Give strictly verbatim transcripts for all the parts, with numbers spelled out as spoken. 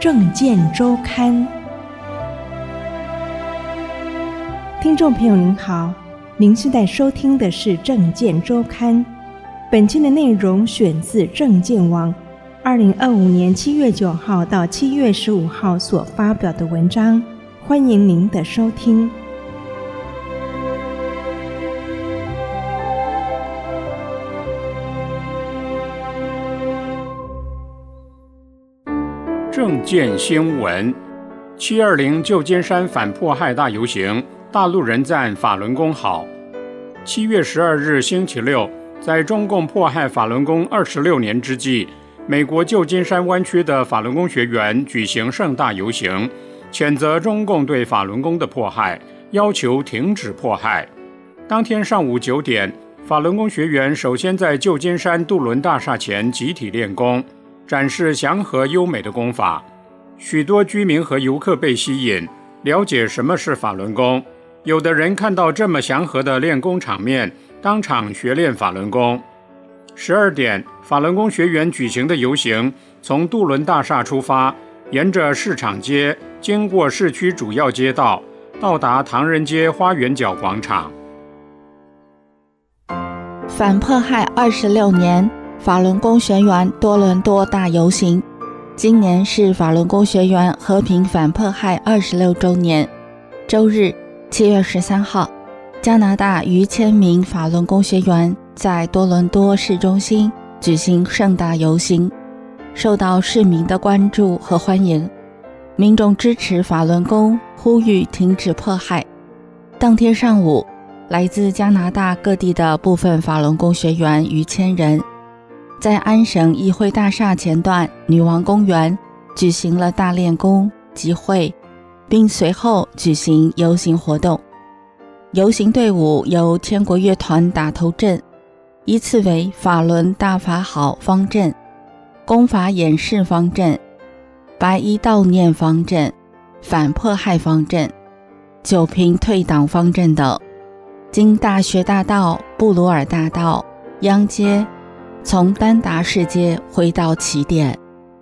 政见周刊。听众朋友您好，您现在收听的是政见周刊，本期的内容选自政见网二零二五年七月九号到七月十五号所发表的文章，欢迎您的收听。 政见新闻：七二零旧金山反迫害大游行，大陆人赞法轮功好。七月十二日星期六，在中共迫害法轮功二十六年之际，美国旧金山湾区的法轮功学员举行盛大游行，谴责中共对法轮功的迫害，要求停止迫害。当天上午九点，法轮功学员首先在旧金山杜伦大厦前集体练功，展示祥和优美的功法。许多居民和游客被吸引，了解什么是法轮功。有的人看到这么祥和的练功场面，当场学练法轮功。十二点，法轮功学员举行的游行从杜伦大厦出发，沿着市场街，经过市区主要街道，到达唐人街花园角广场。 反迫害二十六年，法轮功学员多伦多大游行。今年是法轮功学员和平反迫害二十六周年。周日七月十三号，加拿大逾千名法轮功学员在多伦多市中心举行盛大游行，受到市民的关注和欢迎。民众支持法轮功，呼吁停止迫害。当天上午，来自加拿大各地的部分法轮功学员逾千人，在安省议会大厦前段女王公园举行了大练功集会，并随后举行游行活动。游行队伍由天国乐团打头阵，依次为法轮大法好方阵、功法演示方阵、白衣悼念方阵、反迫害方阵、九平退党方阵等，经大学大道、布鲁尔大道、央街，从丹达市街回到起点。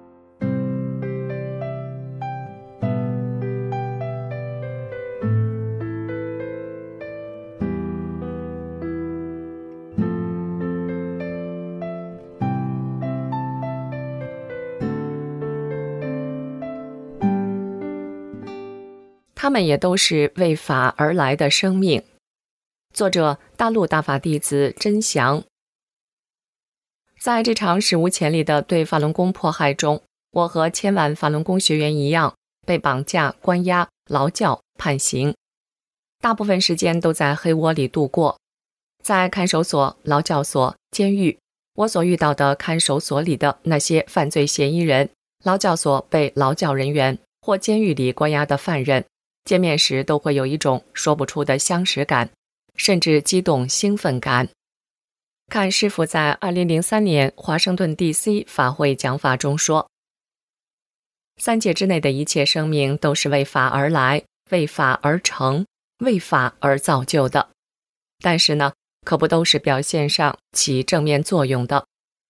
他们也都是为法而来的生命。作者：大陆大法弟子真祥。在这场史无前例的对法轮功迫害中，我和千万法轮功学员一样，被绑架、关押、劳教、判刑，大部分时间都在黑窝里度过。在看守所、劳教所、监狱，我所遇到的看守所里的那些犯罪嫌疑人，劳教所被劳教人员或监狱里关押的犯人，见面时都会有一种说不出的相识感，甚至激动兴奋感。看师父在二零零三年华盛顿 D C 法会讲法中说，三界之内的一切生命都是为法而来，为法而成，为法而造就的，但是呢，可不都是表现上起正面作用的。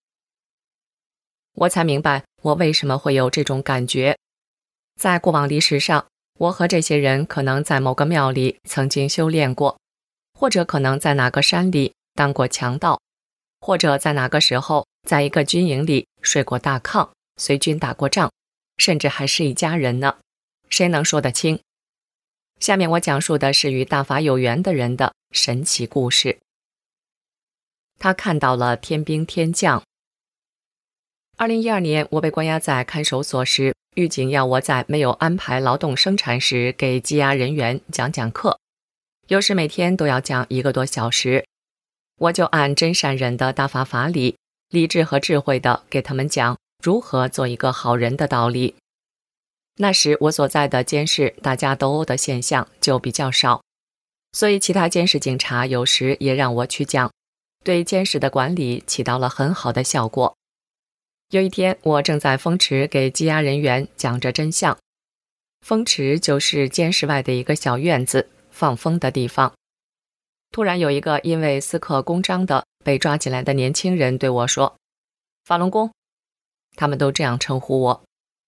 我才明白我为什么会有这种感觉。在过往历史上，我和这些人可能在某个庙里曾经修炼过，或者可能在哪个山里当过强盗，或者在哪个时候在一个军营里睡过大炕，随军打过仗，甚至还是一家人呢，谁能说得清？下面我讲述的是与大法有缘的人的神奇故事。他看到了天兵天将。二零一二年，我被关押在看守所时，狱警要我在没有安排劳动生产时给羁押人员讲讲课，有时每天都要讲一个多小时。我就按真善忍的大法法理，理智和智慧地给他们讲如何做一个好人的道理。那时我所在的监室大家斗殴的现象就比较少，所以其他监室警察有时也让我去讲，对监室的管理起到了很好的效果。有一天，我正在风池给羁押人员讲着真相。风池就是监室外的一个小院子，放风的地方。突然有一个因为私刻公章的被抓进来的年轻人对我说：“法轮功。”他们都这样称呼我。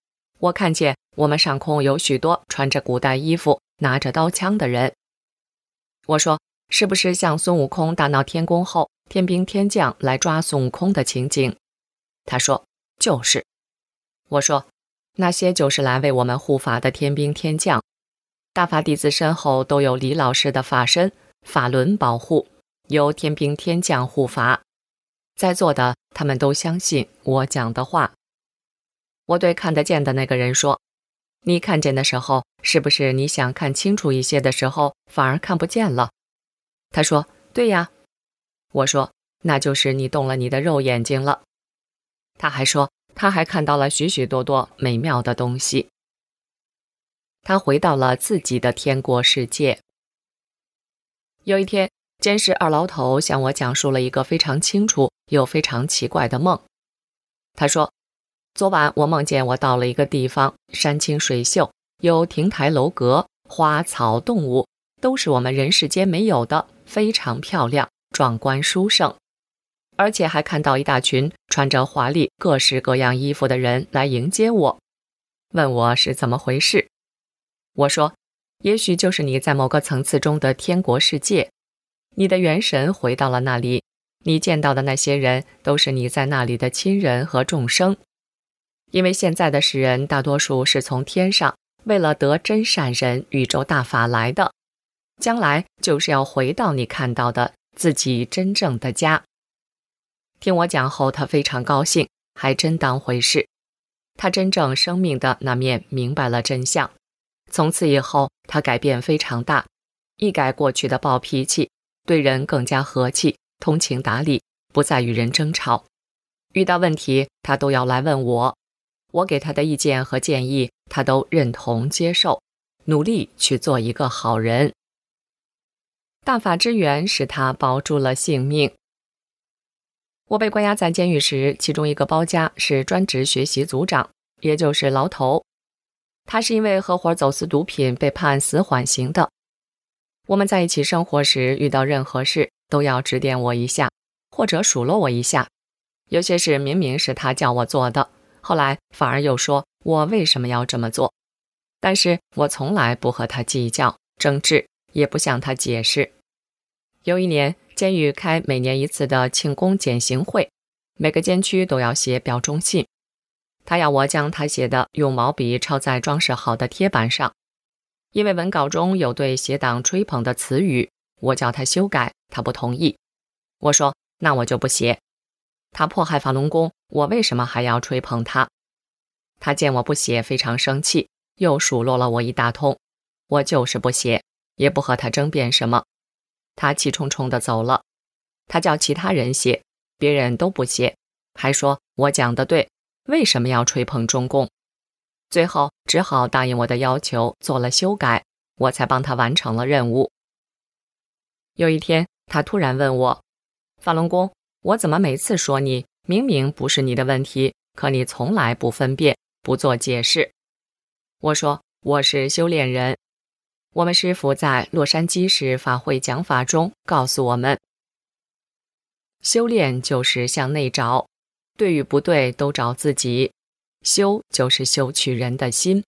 我看见我们上空有许多穿着古代衣服、拿着刀枪的人。我说，是不是像孙悟空大闹天宫后，天兵天将来抓孙悟空的情景？他说，就是。我说，那些就是来为我们护法的天兵天将。大法弟子身后都有李老师的法身、法轮保护，由天兵天将护法。在座的他们都相信我讲的话。我对看得见的那个人说，你看见的时候，是不是你想看清楚一些的时候，反而看不见了？他说，对呀。我说，那就是你动了你的肉眼睛了。他还说，他还看到了许许多多美妙的东西。他回到了自己的天国世界。有一天，监视二老头向我讲述了一个非常清楚又非常奇怪的梦。他说，昨晚我梦见我到了一个地方，山清水秀，有亭台楼阁，花草动物都是我们人世间没有的，非常漂亮，壮观殊胜。而且还看到一大群穿着华丽各式各样衣服的人来迎接我，问我是怎么回事。我说，也许就是你在某个层次中的天国世界，你的元神回到了那里，你见到的那些人都是你在那里的亲人和众生。因为现在的世人大多数是从天上为了得真善人宇宙大法来的，将来就是要回到你看到的自己真正的家。听我讲后，他非常高兴，还真当回事。他真正生命的那面明白了真相。从此以后，他改变非常大，一改过去的暴脾气，对人更加和气，通情达理，不再与人争吵。遇到问题，他都要来问我，我给他的意见和建议，他都认同接受，努力去做一个好人。大法之源使他保住了性命。我被关押在监狱时，其中一个包家是专职学习组长，也就是牢头。他是因为合伙走私毒品被判死缓刑的。我们在一起生活时，遇到任何事都要指点我一下，或者数落我一下。有些事明明是他叫我做的，后来反而又说我为什么要这么做。但是我从来不和他计较争执，也不向他解释。有一年，监狱开每年一次的庆功减刑会，每个监区都要写表忠信。他要我将他写的用毛笔抄在装饰好的贴板上，因为文稿中有对邪党吹捧的词语，我叫他修改，他不同意。我说，那我就不写。他迫害法轮功，我为什么还要吹捧他？他见我不写，非常生气，又数落了我一大通。我就是不写，也不和他争辩什么。他气冲冲地走了。他叫其他人写，别人都不写，还说我讲得对，为什么要吹捧中共？最后只好答应我的要求，做了修改，我才帮他完成了任务。有一天，他突然问我，法轮功，我怎么每次说你，明明不是你的问题，可你从来不分辨，不做解释？我说，我是修炼人。我们师父在洛杉矶市法会讲法中告诉我们，修炼就是向内找，对与不对都找自己，修就是修取人的心。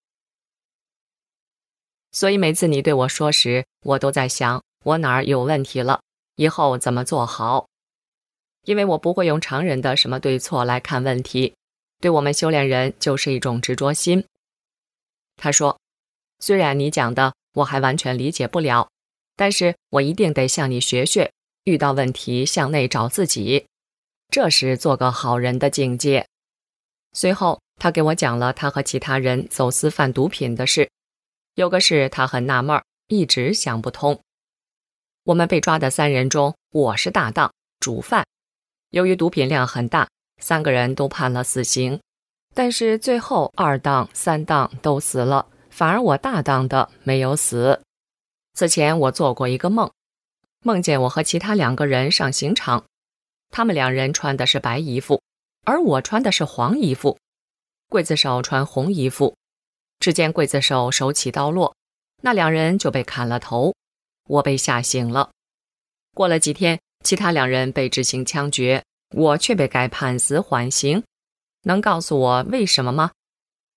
所以每次你对我说时，我都在想我哪儿有问题了，以后怎么做好。因为我不会用常人的什么对错来看问题，对我们修炼人就是一种执着心。他说，虽然你讲的我还完全理解不了，但是我一定得向你学学，遇到问题向内找自己，这是做个好人的境界。随后他给我讲了他和其他人走私贩毒品的事，有个事他很纳闷，一直想不通。我们被抓的三人中，我是大档主犯，由于毒品量很大，三个人都判了死刑，但是最后二档三档都死了，反而我大档的没有死。此前我做过一个梦，梦见我和其他两个人上刑场，他们两人穿的是白衣服，而我穿的是黄衣服，刽子手穿红衣服。只见刽子手手起刀落，那两人就被砍了头，我被吓醒了。过了几天，其他两人被执行枪决，我却被改判死缓刑。能告诉我为什么吗？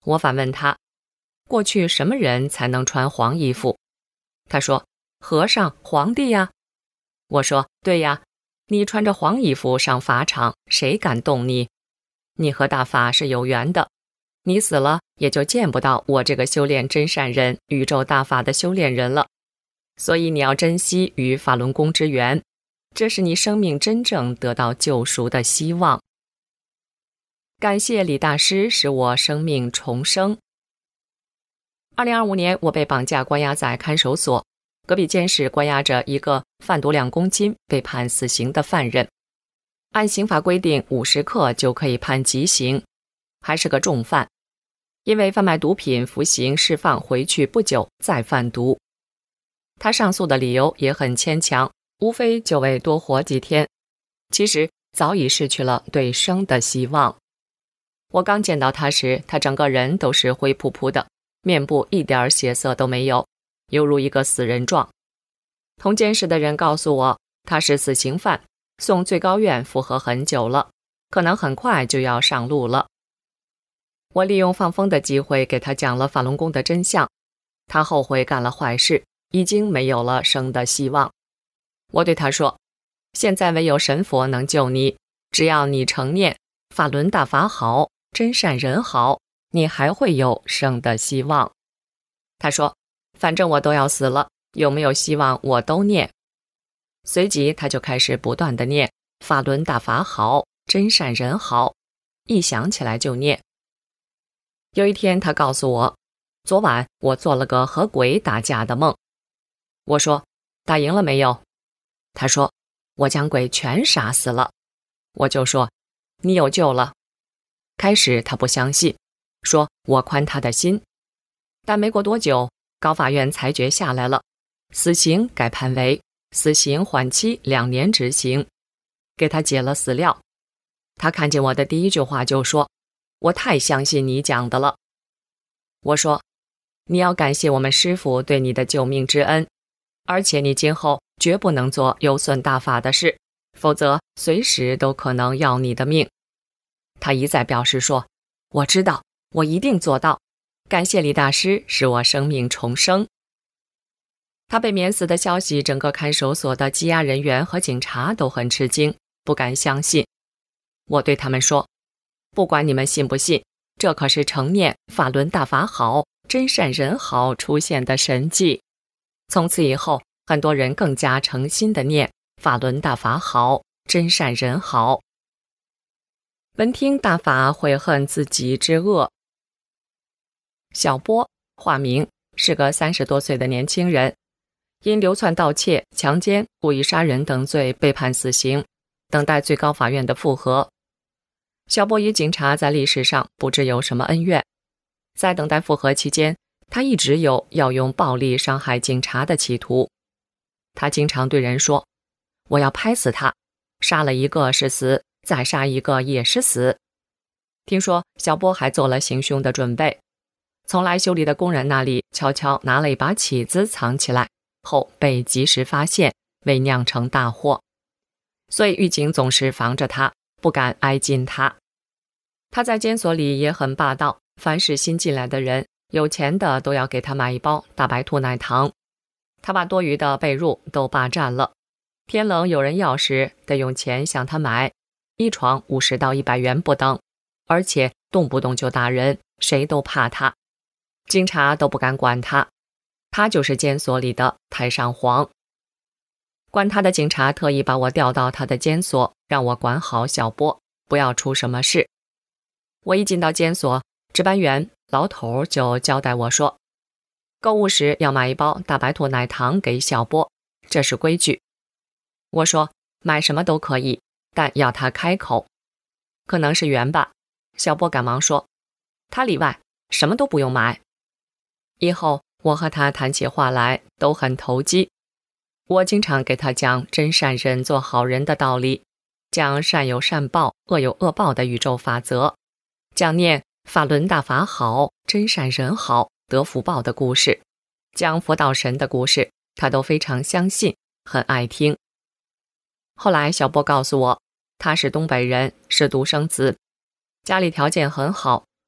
我反问他，过去什么人才能穿黄衣服？他说，和尚、皇帝呀。我说，对呀，你穿着黄衣服上法场，谁敢动你？你和大法是有缘的，你死了也就见不到我这个修炼真善人、宇宙大法的修炼人了。所以你要珍惜与法轮功之缘，这是你生命真正得到救赎的希望。感谢李大师使我生命重生。二零二五年，我被绑架关押在看守所，隔壁监室关押着一个贩毒两公斤被判死刑的犯人。按刑法规定，五十克就可以判极刑，还是个重犯。因为贩卖毒品服刑释放回去不久再贩毒。他上诉的理由也很牵强，无非就为多活几天，其实早已失去了对生的希望。我刚见到他时，他整个人都是灰扑扑的，面部一点血色都没有，犹如一个死人状。同监室的人告诉我，他是死刑犯，送最高院复核很久了，可能很快就要上路了。我利用放风的机会给他讲了法轮功的真相，他后悔干了坏事，已经没有了生的希望。我对他说，现在唯有神佛能救你，只要你成念法轮大法好，真善人好，你还会有生的希望。他说，反正我都要死了，有没有希望我都念。随即他就开始不断地念法轮大法好，真善人好，一想起来就念。有一天他告诉我，昨晚我做了个和鬼打架的梦。我说，打赢了没有？他说，我将鬼全杀死了。我就说，你有救了。开始他不相信，说我宽他的心。但没过多久，高法院裁决下来了，死刑改判为死刑缓期两年执行，给他解了死料。他看见我的第一句话就说，我太相信你讲的了。我说，你要感谢我们师父对你的救命之恩，而且你今后绝不能做有损大法的事，否则随时都可能要你的命。他一再表示说，我知道，我一定做到，感谢李大师使我生命重生。他被免死的消息，整个看守所的羁押人员和警察都很吃惊，不敢相信。我对他们说，不管你们信不信，这可是成念法轮大法好，真善人好出现的神迹。从此以后，很多人更加诚心地念法轮大法好，真善人好。闻听大法悔恨自己之恶。小波，化名，是个三十多岁的年轻人，因流窜盗窃、强奸、故意杀人等罪被判死刑，等待最高法院的复核。小波与警察在历史上不知有什么恩怨，在等待复核期间，他一直有要用暴力伤害警察的企图。他经常对人说，我要拍死他，杀了一个是死，再杀一个也是死。听说小波还做了行凶的准备，从来修理的工人那里悄悄拿了一把起子藏起来，后被及时发现，未酿成大祸。所以狱警总是防着他，不敢挨近他。他在监所里也很霸道，凡是新进来的人，有钱的都要给他买一包大白兔奶糖。他把多余的被褥都霸占了，天冷有人要时，得用钱向他买，一床五十到一百元不等，而且动不动就打人，谁都怕他，警察都不敢管他。他就是监所里的太上皇。管他的警察特意把我调到他的监所，让我管好小波，不要出什么事。我一进到监所，值班员老头就交代我说，购物时要买一包大白兔奶糖给小波，这是规矩。我说，买什么都可以，但要他开口。可能是缘吧，小波赶忙说，他例外，什么都不用买。以后我和他谈起话来都很投机。我经常给他讲真善人做好人的道理，讲善有善报，恶有恶报的宇宙法则，讲念法轮大法好，真善人好，得福报的故事，讲佛道神的故事，他都非常相信，很爱听。后来小波告诉我，他是东北人，是独生子，家里条件很好，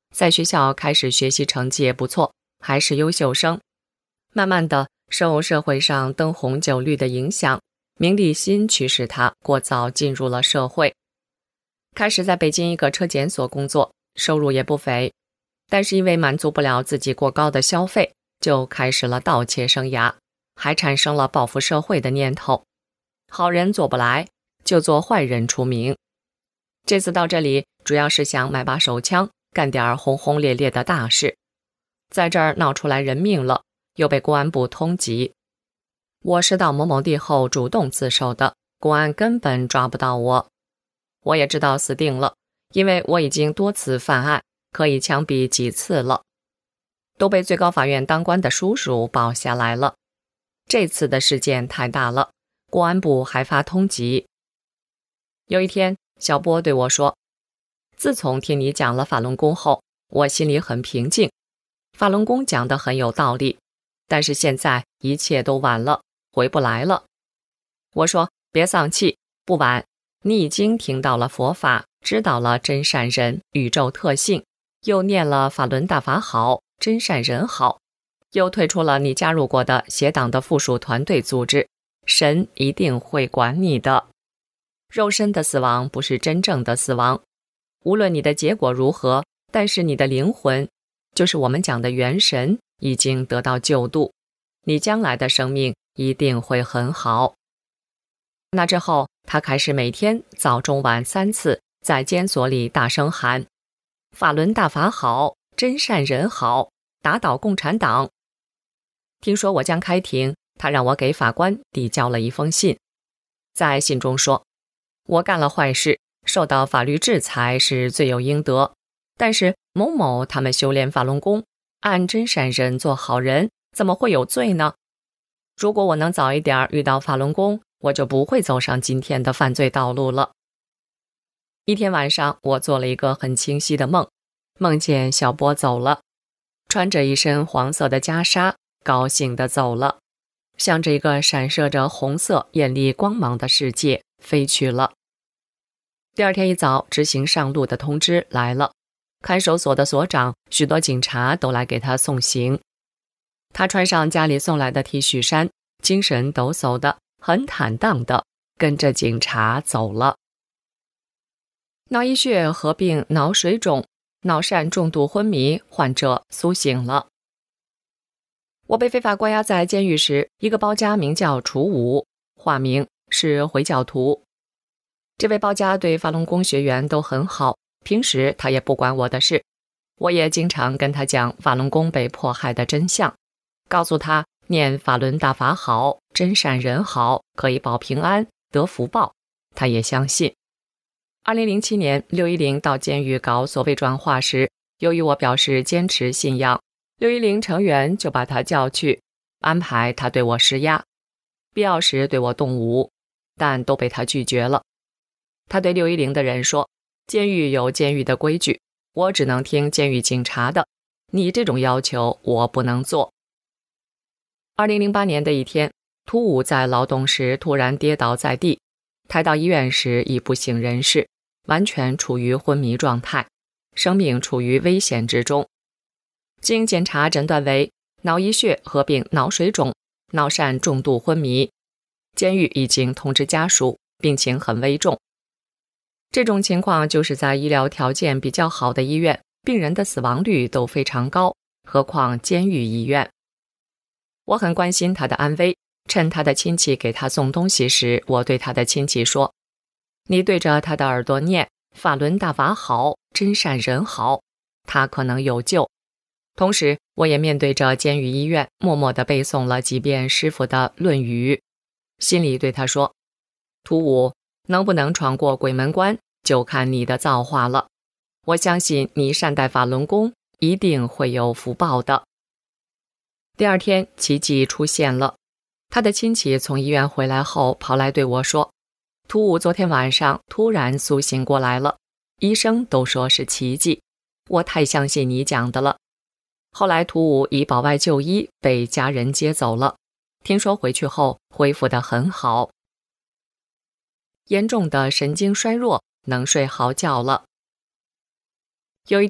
在学校开始学习成绩也不错，还是优秀生。慢慢的，受社会上灯红酒绿的影响，名利心驱使他过早进入了社会，开始在北京一个车检所工作，收入也不菲，但是因为满足不了自己过高的消费，就开始了盗窃生涯，还产生了报复社会的念头。好人做不来，就做坏人出名。这次到这里主要是想买把手枪，干点轰轰烈烈的大事。在这儿闹出来人命了，又被公安部通缉。我是到某某地后主动自首的，公安根本抓不到我。我也知道死定了，因为我已经多次犯案，可以枪毙几次了，都被最高法院当官的叔叔保下来了。这次的事件太大了，公安部还发通缉。有一天，小波对我说，自从听你讲了法轮功后，我心里很平静。法轮功讲得很有道理，但是现在一切都晚了，回不来了。我说，别丧气，不晚，你已经听到了佛法，知道了真善人宇宙特性，又念了法轮大法好，真善人好，又退出了你加入过的邪党的附属团队组织，神一定会管你的。肉身的死亡不是真正的死亡，无论你的结果如何，但是你的灵魂，就是我们讲的元神，已经得到救度，你将来的生命一定会很好。那之后，他开始每天早中晚三次在监所里大声喊，法轮大法好，真善人好，打倒共产党。听说我将开庭，他让我给法官递交了一封信，在信中说，我干了坏事，受到法律制裁是罪有应得，但是某某他们修炼法轮功，按真善人做好人，怎么会有罪呢？如果我能早一点遇到法轮功，我就不会走上今天的犯罪道路了。一天晚上，我做了一个很清晰的梦，梦见小波走了，穿着一身黄色的袈裟，高兴地走了，向着一个闪射着红色艳丽光芒的世界飞去了。第二天一早，执行上路的通知来了，看守所的所长、许多警察都来给他送行。他穿上家里送来的 T 恤衫，精神抖擞的，很坦荡的跟着警察走了。脑溢血合并脑水肿，脑疝重度昏迷患者苏醒了。我被非法关押在监狱时，一个包家名叫楚武，化名是回教徒。这位包家对法轮功学员都很好，平时他也不管我的事，我也经常跟他讲法轮功被迫害的真相，告诉他念法轮大法好，真善人好，可以保平安得福报，他也相信。二零零七年，六一零到监狱搞所谓转化时，由于我表示坚持信仰，六一零成员就把他叫去，安排他对我施压，必要时对我动武，但都被他拒绝了。他对六一零的人说，监狱有监狱的规矩，我只能听监狱警察的，你这种要求我不能做。二零零八年的一天，突兀在劳动时突然跌倒在地，抬到医院时已不省人事，完全处于昏迷状态，生命处于危险之中。经检查诊断为脑溢血合并脑水肿，脑疝重度昏迷。监狱已经通知家属，病情很危重。这种情况就是在医疗条件比较好的医院，病人的死亡率都非常高，何况监狱医院。我很关心他的安危，趁他的亲戚给他送东西时，我对他的亲戚说，你对着他的耳朵念法轮大法好，真善人好，他可能有救。同时我也面对着监狱医院默默地背诵了几遍师父的论语，心里对他说，突兀能不能闯过鬼门关，就看你的造化了。我相信你善待法轮功，一定会有福报的。第二天，奇迹出现了。他的亲戚从医院回来后，跑来对我说，突兀昨天晚上突然苏醒过来了，医生都说是奇迹，我太相信你讲的了。后来突兀以保外就医，被家人接走了，听说回去后恢复得很好。严重的神经衰弱，能睡好觉了。有一天，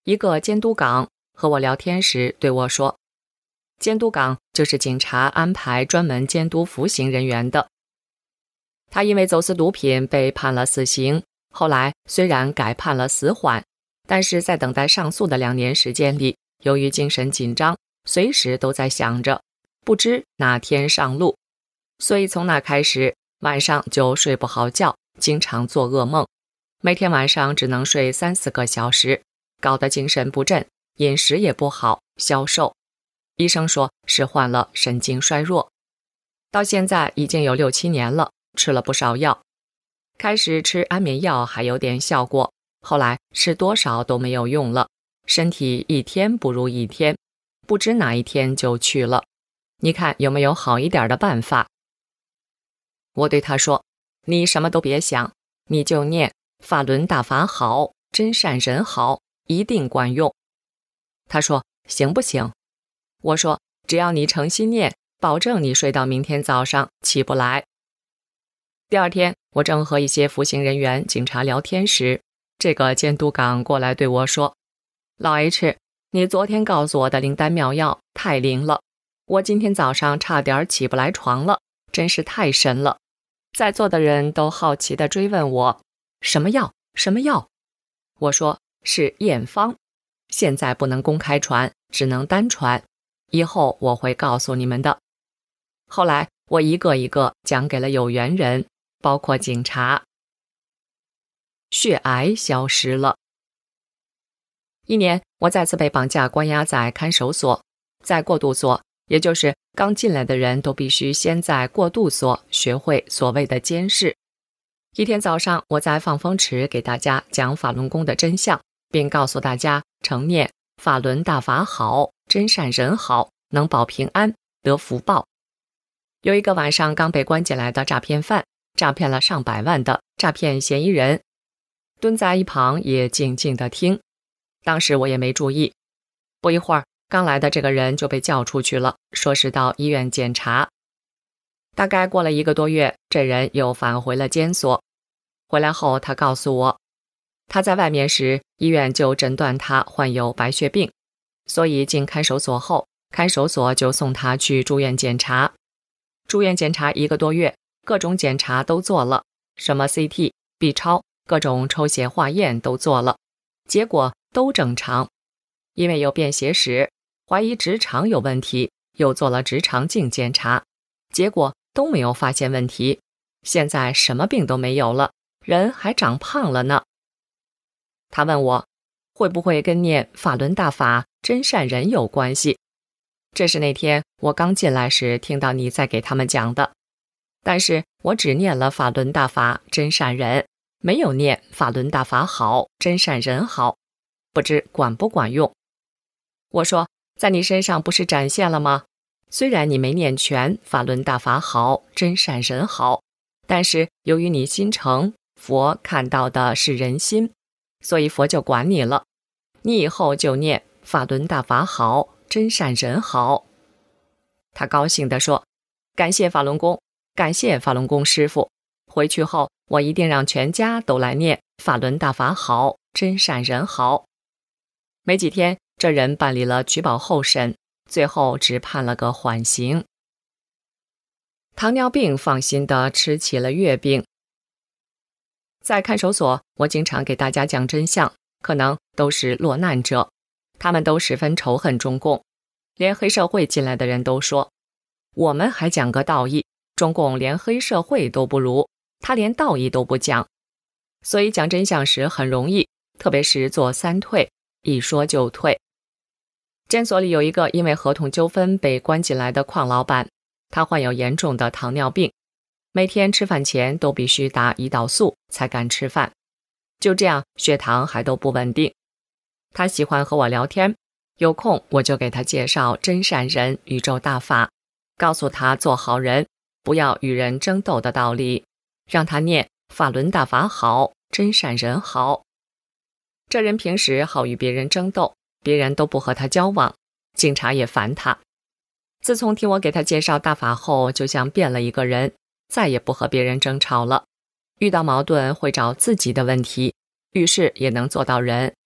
一个监督岗和我聊天时对我说，监督岗就是警察安排专门监督服刑人员的。他因为走私毒品被判了死刑，后来虽然改判了死缓，但是在等待上诉的两年时间里，由于精神紧张，随时都在想着不知哪天上路，所以从那开始晚上就睡不好觉，经常做噩梦，每天晚上只能睡三四个小时，搞得精神不振，饮食也不好，消瘦。医生说是患了神经衰弱。到现在已经有六七年了，吃了不少药。开始吃安眠药还有点效果，后来吃多少都没有用了，身体一天不如一天，不知哪一天就去了。你看有没有好一点的办法？我对他说，你什么都别想，你就念法轮大法好，真善人好，一定管用。他说行不行？我说只要你诚心念，保证你睡到明天早上起不来。第二天，我正和一些服刑人员、警察聊天时，这个监督岗过来对我说，老 H， 你昨天告诉我的灵丹妙药太灵了，我今天早上差点起不来床了，真是太神了。在座的人都好奇地追问我，什么药？什么药？我说是验方，现在不能公开传，只能单传，以后我会告诉你们的。后来我一个一个讲给了有缘人，包括警察。血癌消失了。一年，我再次被绑架关押在看守所，在过渡所，也就是刚进来的人都必须先在过渡所学会所谓的监视。一天早上，我在放风池给大家讲法轮功的真相，并告诉大家常念法轮大法好，真善人好，能保平安，得福报。有一个晚上刚被关进来的诈骗犯，诈骗了上百万的诈骗嫌疑人，蹲在一旁也静静地听。当时我也没注意，不一会儿，刚来的这个人就被叫出去了，说是到医院检查。大概过了一个多月，这人又返回了监所。回来后，他告诉我，他在外面时，医院就诊断他患有白血病，所以进看守所后，看守所就送他去住院检查。住院检查一个多月，各种检查都做了，什么 C T、B 超，各种抽血化验都做了，结果都正常。因为有便携史，怀疑直肠有问题，又做了直肠镜检查，结果都没有发现问题。现在什么病都没有了，人还长胖了呢。他问我，会不会跟念法轮大法真善人有关系？这是那天我刚进来时听到你在给他们讲的，但是我只念了法轮大法真善人，没有念法轮大法好，真善人好，不知管不管用。我说，在你身上不是展现了吗？虽然你没念全法轮大法好，真善人好，但是由于你心诚，佛看到的是人心，所以佛就管你了。你以后就念法轮大法好，真善人好。他高兴地说，感谢法轮功，感谢法轮功师父，回去后我一定让全家都来念法轮大法好，真善人好。没几天，这人办理了取保候审，最后只判了个缓刑。糖尿病放心地吃起了月饼。在看守所，我经常给大家讲真相，可能都是落难者，他们都十分仇恨中共，连黑社会进来的人都说，我们还讲个道义，中共连黑社会都不如，他连道义都不讲。所以讲真相时很容易，特别是做三退，一说就退。监所里有一个因为合同纠纷被关进来的邝老板，他患有严重的糖尿病，每天吃饭前都必须打胰岛素才敢吃饭，就这样血糖还都不稳定。他喜欢和我聊天，有空我就给他介绍真善人宇宙大法，告诉他做好人，不要与人争斗的道理，让他念法轮大法好，真善人好。这人平时好与别人争斗，别人都不和他交往，警察也烦他。自从听我给他介绍大法后，就像变了一个人，再也不和别人争吵了，遇到矛盾会找自己的问题，遇事也能做到人。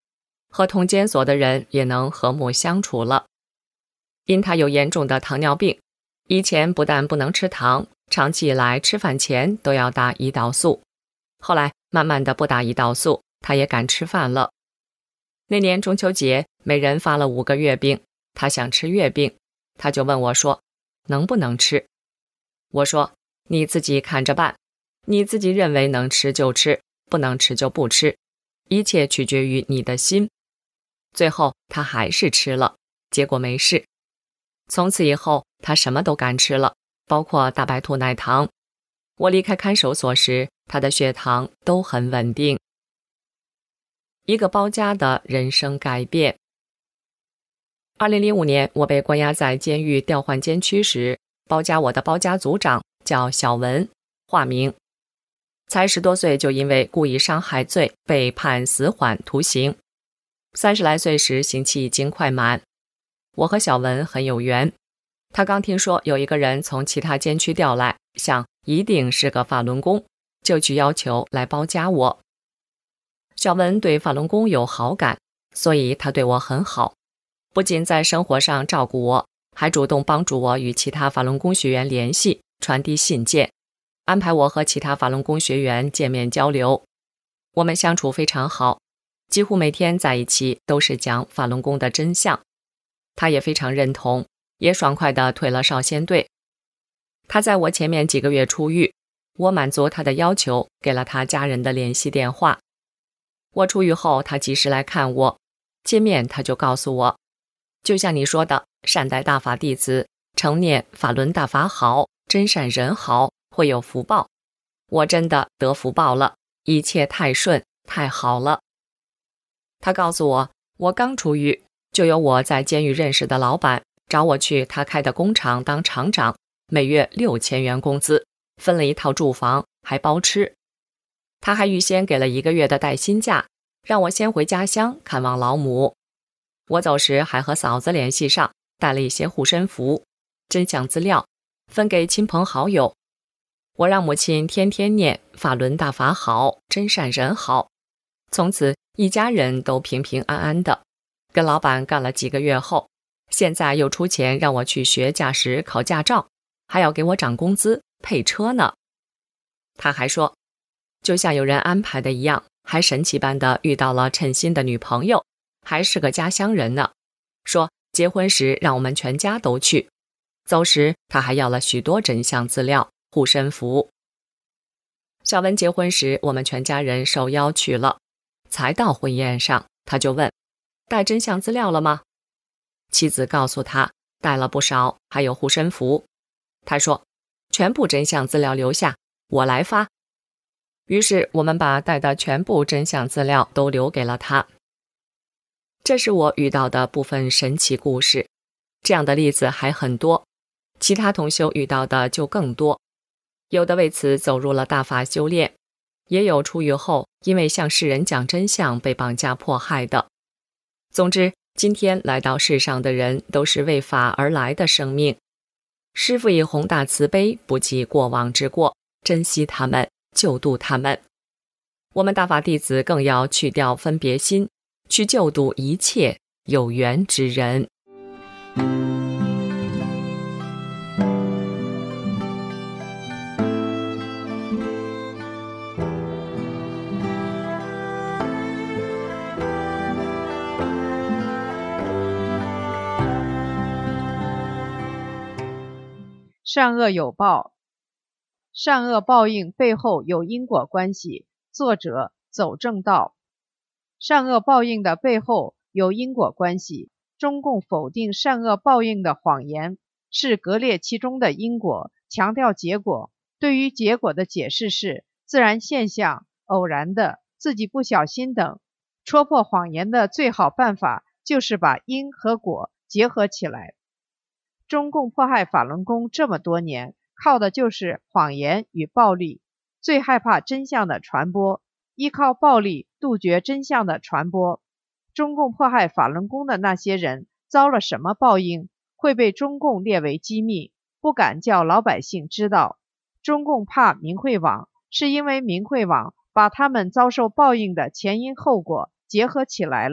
和同监所的人也能和睦相处了。因他有严重的糖尿病，以前不但不能吃糖，长期以来吃饭前都要打胰岛素，后来慢慢的不打胰岛素，他也敢吃饭了。那年中秋节，每人发了五个月饼，他想吃月饼，他就问我说，能不能吃？我说，你自己看着办，你自己认为能吃就吃，不能吃就不吃，一切取决于你的心。最后他还是吃了，结果没事。从此以后，他什么都敢吃了，包括大白兔奶糖。我离开看守所时，他的血糖都很稳定。一个包家的人生改变。二零零五年，我被关押在监狱调换监区时，包家我的包家组长叫小文，化名，才十多岁就因为故意伤害罪被判死缓徒刑。三十来岁时，刑期已经快满。我和小文很有缘，他刚听说有一个人从其他监区调来，想一定是个法轮功，就去要求来包夹我。小文对法轮功有好感，所以他对我很好，不仅在生活上照顾我，还主动帮助我与其他法轮功学员联系，传递信件，安排我和其他法轮功学员见面交流。我们相处非常好，几乎每天在一起都是讲法轮功的真相。他也非常认同，也爽快地退了少先队。他在我前面几个月出狱，我满足他的要求，给了他家人的联系电话。我出狱后，他及时来看我，见面他就告诉我，就像你说的，善待大法弟子，成念法轮大法好，真善人好，会有福报。我真的得福报了，一切太顺太好了。他告诉我，我刚出狱，就有我在监狱认识的老板找我去他开的工厂当厂长，每月六千元工资，分了一套住房，还包吃。他还预先给了一个月的带薪假，让我先回家乡看望老母。我走时还和嫂子联系上，带了一些护身符、真相资料，分给亲朋好友。我让母亲天天念法轮大法好，真善人好。从此一家人都平平安安的。跟老板干了几个月后，现在又出钱让我去学驾驶考驾照，还要给我涨工资配车呢。他还说，就像有人安排的一样，还神奇般的遇到了称心的女朋友，还是个家乡人呢。说结婚时让我们全家都去，走时他还要了许多真相资料、护身符。小文结婚时，我们全家人受邀去了，才到婚宴上，他就问，带真相资料了吗？妻子告诉他，带了不少，还有护身符。他说，全部真相资料留下，我来发。于是我们把带的全部真相资料都留给了他。这是我遇到的部分神奇故事，这样的例子还很多，其他同修遇到的就更多。有的为此走入了大法修炼，也有出狱后因为向世人讲真相被绑架迫害的。总之，今天来到世上的人都是为法而来的生命。师父以宏大慈悲，不计过往之过，珍惜他们，救度他们。我们大法弟子更要去掉分别心，去救度一切有缘之人。 善恶有报，善恶报应背后有因果关系。作者走正道。善恶报应的背后有因果关系。中共否定善恶报应的谎言，是割裂其中的因果，强调结果。对于结果的解释是自然现象、偶然的、自己不小心等。戳破谎言的最好办法就是把因和果结合起来。中共迫害法轮功这么多年，靠的就是谎言与暴力，最害怕真相的传播，依靠暴力杜绝真相的传播。中共迫害法轮功的那些人遭了什么报应，会被中共列为机密，不敢叫老百姓知道。中共怕明慧网，是因为明慧网把他们遭受报应的前因后果结合起来了，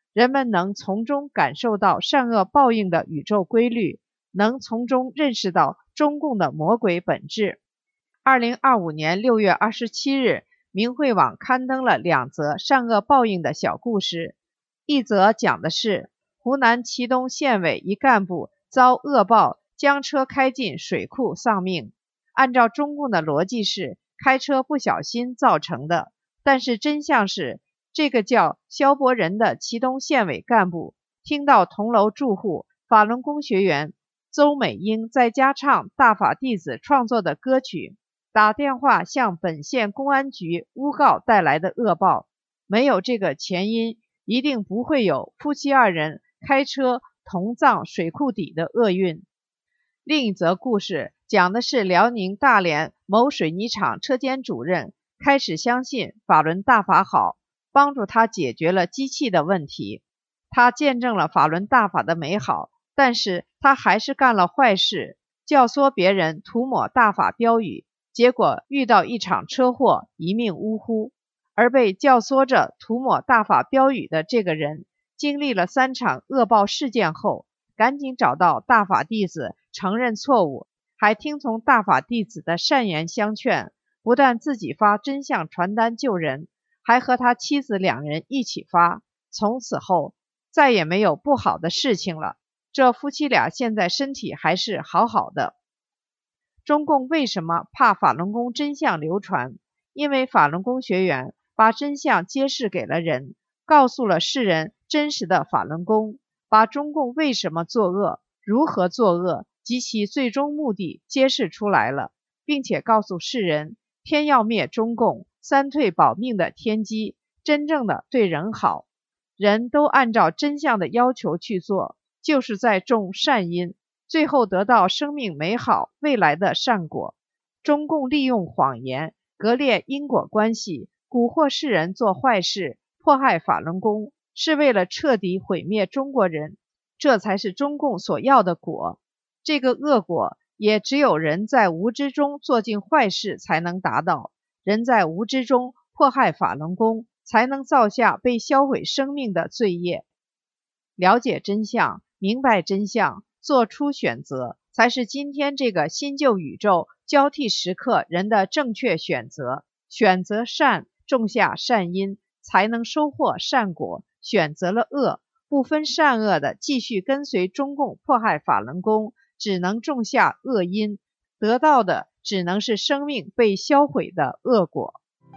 人们能从中感受到善恶报应的宇宙规律，能从中认识到中共的魔鬼本质。二零二五年六月二十七日，明慧网刊登了两则善恶报应的小故事。一则讲的是湖南祁东县委一干部遭恶报，将车开进水库丧命。按照中共的逻辑是开车不小心造成的，但是真相是，这个叫肖伯仁的祁东县委干部听到同楼住户法轮功学员邹美英在家唱大法弟子创作的歌曲，打电话向本县公安局诬告带来的恶报。没有这个前因，一定不会有夫妻二人开车同葬水库底的厄运。另一则故事讲的是辽宁大连某水泥厂车间主任开始相信法轮大法好，帮助他解决了机器的问题。他见证了法轮大法的美好，但是他还是干了坏事，教唆别人涂抹大法标语，结果遇到一场车祸，一命呜呼。而被教唆着涂抹大法标语的这个人，经历了三场恶报事件后，赶紧找到大法弟子承认错误，还听从大法弟子的善言相劝，不但自己发真相传单救人，还和他妻子两人一起发。从此后再也没有不好的事情了，这夫妻俩现在身体还是好好的。中共为什么怕法轮功真相流传？因为法轮功学员把真相揭示给了人，告诉了世人真实的法轮功，把中共为什么作恶，如何作恶及其最终目的揭示出来了，并且告诉世人，天要灭中共，三退保命的天机，真正的对人好，人都按照真相的要求去做，就是在种善因，最后得到生命美好未来的善果。中共利用谎言割裂因果关系，蛊惑世人做坏事，迫害法轮功，是为了彻底毁灭中国人，这才是中共所要的果。这个恶果也只有人在无知中做尽坏事才能达到，人在无知中迫害法轮功，才能造下被销毁生命的罪业。了解真相，明白真相，做出选择，才是今天这个新旧宇宙交替时刻人的正确选择。选择善，种下善因，才能收获善果。选择了恶，不分善恶的继续跟随中共迫害法轮功，只能种下恶因，得到的只能是生命被销毁的恶果。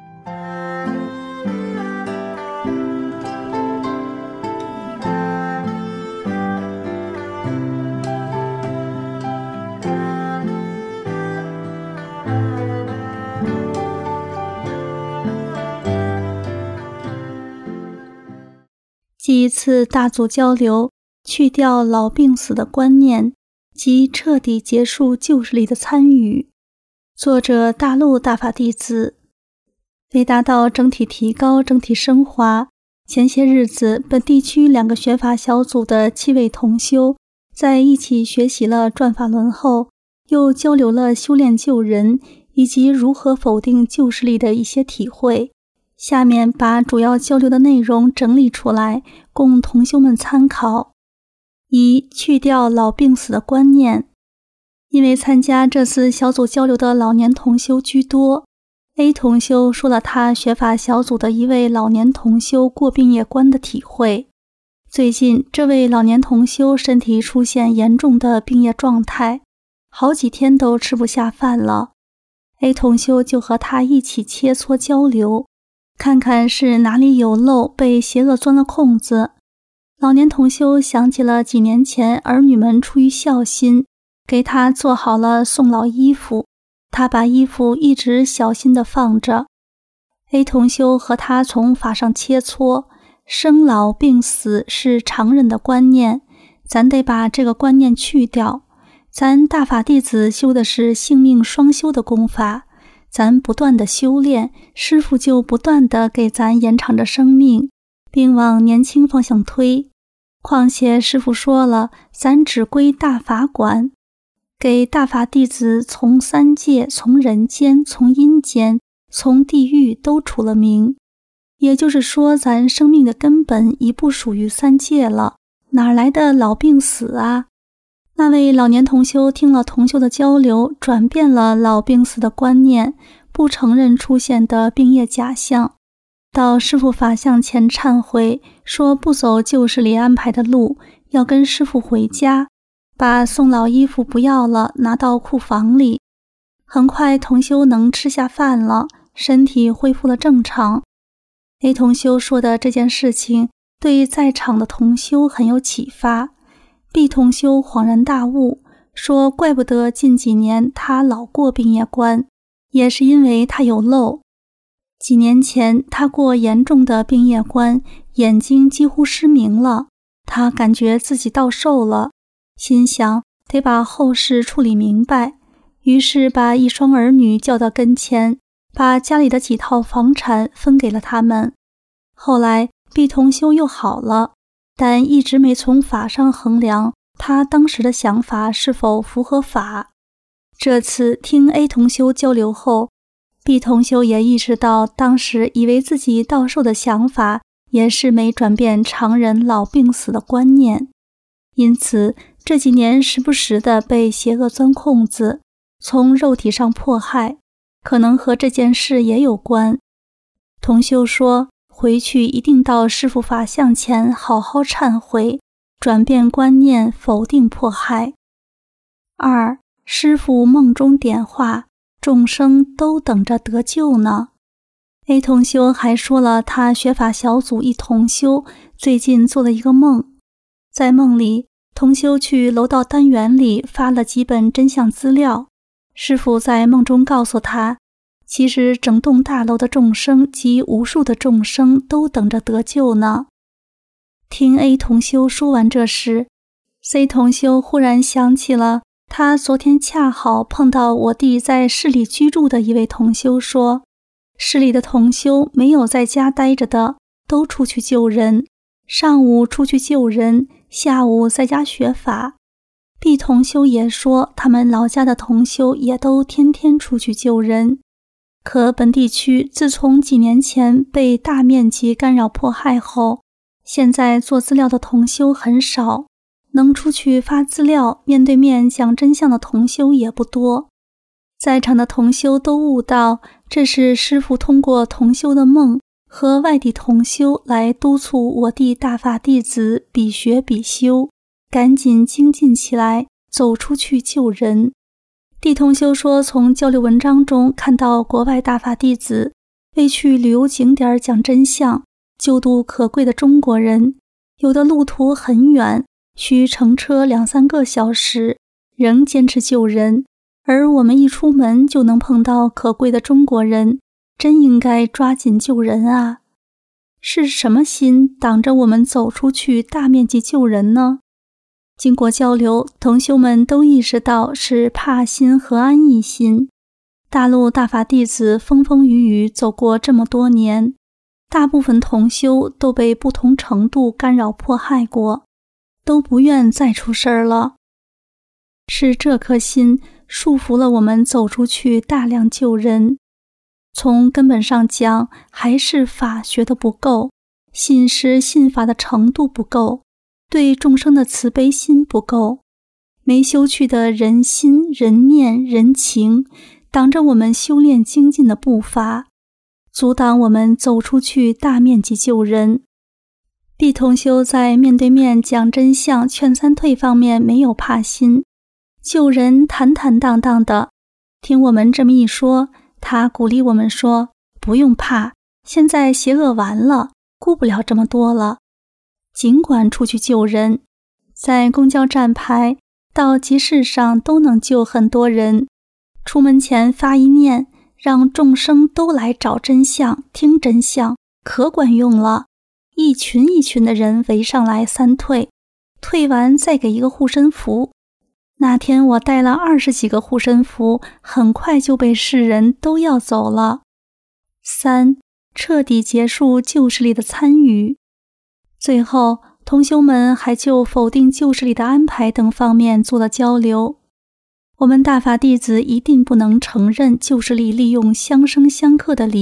几一次大组交流，去掉老病死的观念及彻底结束旧势力的参与。作者大陆大法弟子。为达到整体提高、整体升华，前些日子本地区两个学法小组的七位同修在一起学习了转法轮后，又交流了修炼救人以及如何否定旧势力的一些体会。下面把主要交流的内容整理出来，供同修们参考。一、去掉老病死的观念。因为参加这次小组交流的老年同修居多， A 同修说了他学法小组的一位老年同修过病业关的体会。最近这位老年同修身体出现严重的病业状态，好几天都吃不下饭了。 A 同修就和他一起切磋交流，看看是哪里有漏，被邪恶钻了空子。老年同修想起了几年前儿女们出于孝心给他做好了送老衣服，他把衣服一直小心地放着。 A 同修和他从法上切磋，生老病死是常人的观念，咱得把这个观念去掉。咱大法弟子修的是性命双修的功法，咱不断的修炼，师父就不断的给咱延长着生命，并往年轻方向推。况且师父说了，咱只归大法管，给大法弟子从三界、从人间、从阴间、从地狱都除了名。 也就是说，咱生命的根本已不属于三界了，哪来的老病死啊？那位老年同修听了同修的交流，转变了老病死的观念，不承认出现的病业假象，到师父法像前忏悔，说不走旧事里安排的路，要跟师父回家，把送老衣服不要了，拿到库房里。很快同修能吃下饭了，身体恢复了正常。A 同修说的这件事情对在场的同修很有启发。B 同修恍然大悟，说怪不得近几年他老过病业关，也是因为他有漏。几年前他过严重的病业关，眼睛几乎失明了，他感觉自己到寿了，心想得把后事处理明白，于是把一双儿女叫到跟前，把家里的几套房产分给了他们。后来 B 同修又好了，但一直没从法上衡量他当时的想法是否符合法。这次听 A 同修交流后， B 同修也意识到当时以为自己到寿的想法也是没转变常人老病死的观念，因此这几年时不时地被邪恶钻空子，从肉体上迫害，可能和这件事也有关。同修说回去一定到师父法像前好好忏悔，转变观念，否定迫害。二，师父梦中点化，众生都等着得救呢。A 同修还说了他学法小组一同修最近做了一个梦，在梦里同修去楼道单元里发了几本真相资料，师父在梦中告诉他，其实整栋大楼的众生及无数的众生都等着得救呢。听 A 同修说完这事， C 同修忽然想起了他昨天恰好碰到我弟在市里居住的一位同修，说市里的同修没有在家待着的，都出去救人，上午出去救人，下午在家学法。 B 同修也说他们老家的同修也都天天出去救人，可本地区自从几年前被大面积干扰迫害后，现在做资料的同修很少，能出去发资料面对面讲真相的同修也不多。在场的同修都悟到，这是师父通过同修的梦和外地同修来督促我弟大法弟子比学比修，赶紧精进起来，走出去救人。D 同修说，从交流文章中看到国外大法弟子为去旅游景点讲真相，救度可贵的中国人，有的路途很远，需乘车两三个小时，仍坚持救人，而我们一出门就能碰到可贵的中国人，真应该抓紧救人啊！是什么心挡着我们走出去大面积救人呢？经过交流，同修们都意识到是怕心和安逸心。大陆大法弟子风风雨雨走过这么多年，大部分同修都被不同程度干扰迫害过，都不愿再出事儿了。是这颗心束缚了我们走出去大量救人。从根本上讲，还是法学的不够，信师信法的程度不够，对众生的慈悲心不够，没修去的人心、人念、人情，挡着我们修炼精进的步伐，阻挡我们走出去大面积救人。B 同修在面对面讲真相、劝三退方面没有怕心，救人坦坦荡荡的。听我们这么一说，他鼓励我们说，不用怕，现在邪恶完了，顾不了这么多了，尽管出去救人，在公交站牌到集市上都能救很多人。出门前发一念，让众生都来找真相，听真相，可管用了。一群一群的人围上来三退，退完再给一个护身符。那天我带了二十几个护身符，很快就被世人都要走了。三，彻底结束旧事里的参与。最后，同修们还就否定旧事里的安排等方面做了交流。我们大法弟子一定不能承认旧事里利用相生相克的理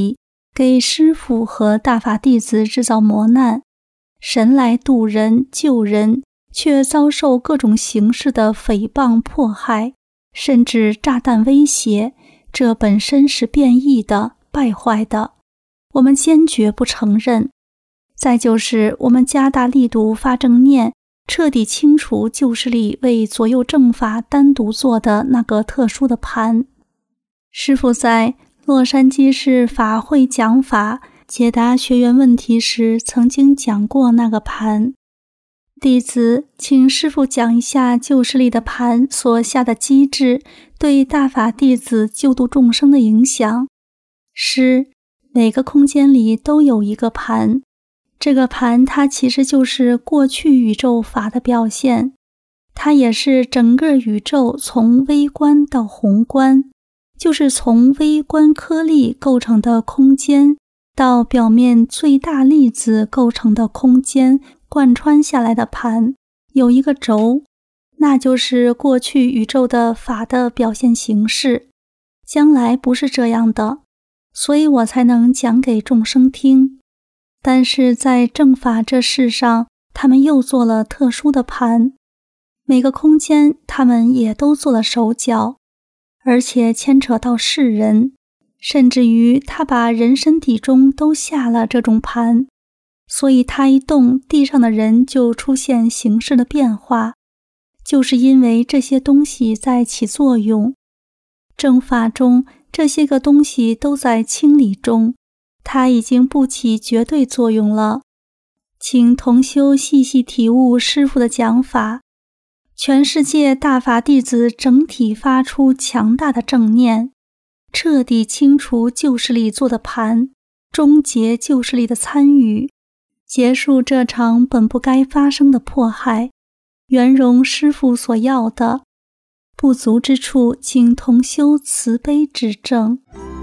给师父和大法弟子制造磨难，神来渡人救人，却遭受各种形式的诽谤迫害，甚至炸弹威胁，这本身是变异的、败坏的，我们坚决不承认。再就是我们加大力度发正念，彻底清除旧势力为左右正法单独做的那个特殊的盘。师父在洛杉矶市法会讲法解答学员问题时曾经讲过那个盘。弟子请师父讲一下旧势力的盘所下的机制对大法弟子救度众生的影响。是，每个空间里都有一个盘，这个盘它其实就是过去宇宙法的表现，它也是整个宇宙从微观到宏观，就是从微观颗粒构成的空间到表面最大粒子构成的空间贯穿下来的盘，有一个轴，那就是过去宇宙的法的表现形式。将来不是这样的，所以我才能讲给众生听。但是在正法这世上，他们又做了特殊的盘，每个空间他们也都做了手脚，而且牵扯到世人，甚至于他把人身体中都下了这种盘，所以他一动，地上的人就出现形式的变化，就是因为这些东西在起作用。正法中这些个东西都在清理中，它已经不起绝对作用了。请同修细细体悟师父的讲法，全世界大法弟子整体发出强大的正念，彻底清除旧势力做的盘，终结旧势力的参与，结束这场本不该发生的迫害，圆融师父所要的。不足之处，请同修慈悲指正。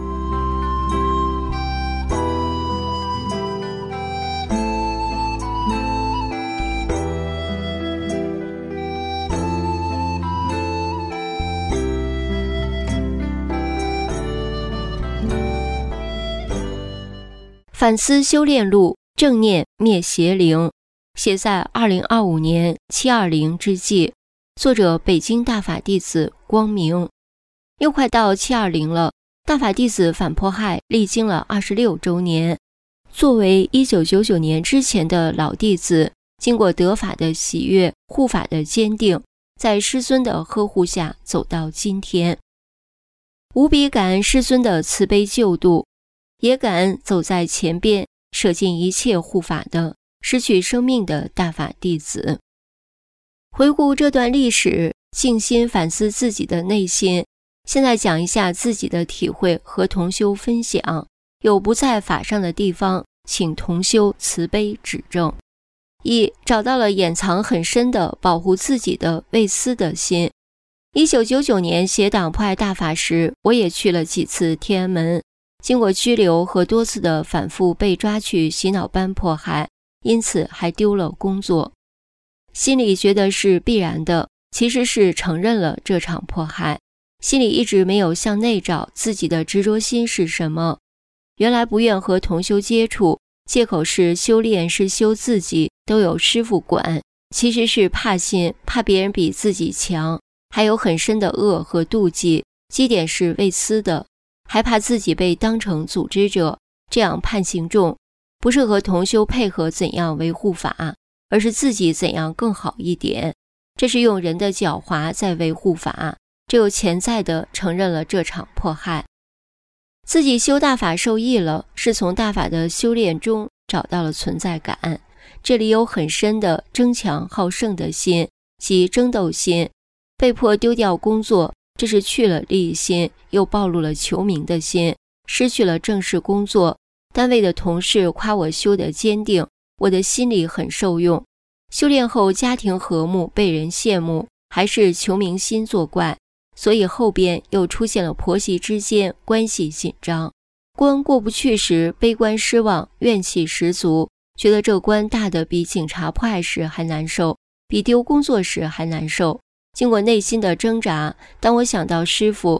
反思修炼录，正念灭邪灵，写在二零二五年七二零之际，作者北京大法弟子光明。又快到七二零了，大法弟子反迫害历经了二十六周年。作为一九九九年之前的老弟子，经过得法的喜悦，护法的坚定，在师尊的呵护下走到今天。无比感恩师尊的慈悲救度，也感恩走在前边舍尽一切护法的失去生命的大法弟子。回顾这段历史，静心反思自己的内心，现在讲一下自己的体会和同修分享，有不在法上的地方，请同修慈悲指正。一、找到了掩藏很深的保护自己的畏私的心。一九九九年写党迫害大法时，我也去了几次天安门，经过拘留和多次的反复被抓去洗脑班迫害，因此还丢了工作。心里觉得是必然的，其实是承认了这场迫害，心里一直没有向内找自己的执着心是什么。原来不愿和同修接触，借口是修炼是修自己，都有师父管，其实是怕心，怕别人比自己强，还有很深的恶和妒忌，基点是畏私的，还怕自己被当成组织者，这样判刑重，不是和同修配合怎样维护法，而是自己怎样更好一点，这是用人的狡猾在维护法，只有潜在的承认了这场迫害。自己修大法受益了，是从大法的修炼中找到了存在感，这里有很深的争强好胜的心及争斗心，被迫丢掉工作，这是去了利益心，又暴露了求名的心，失去了正式工作，单位的同事夸我修得坚定，我的心里很受用。修炼后家庭和睦，被人羡慕，还是求名心作怪，所以后边又出现了婆媳之间关系紧张。关过不去时，悲观失望，怨气十足，觉得这关大的比警察迫害时还难受，比丢工作时还难受。经过内心的挣扎，当我想到师父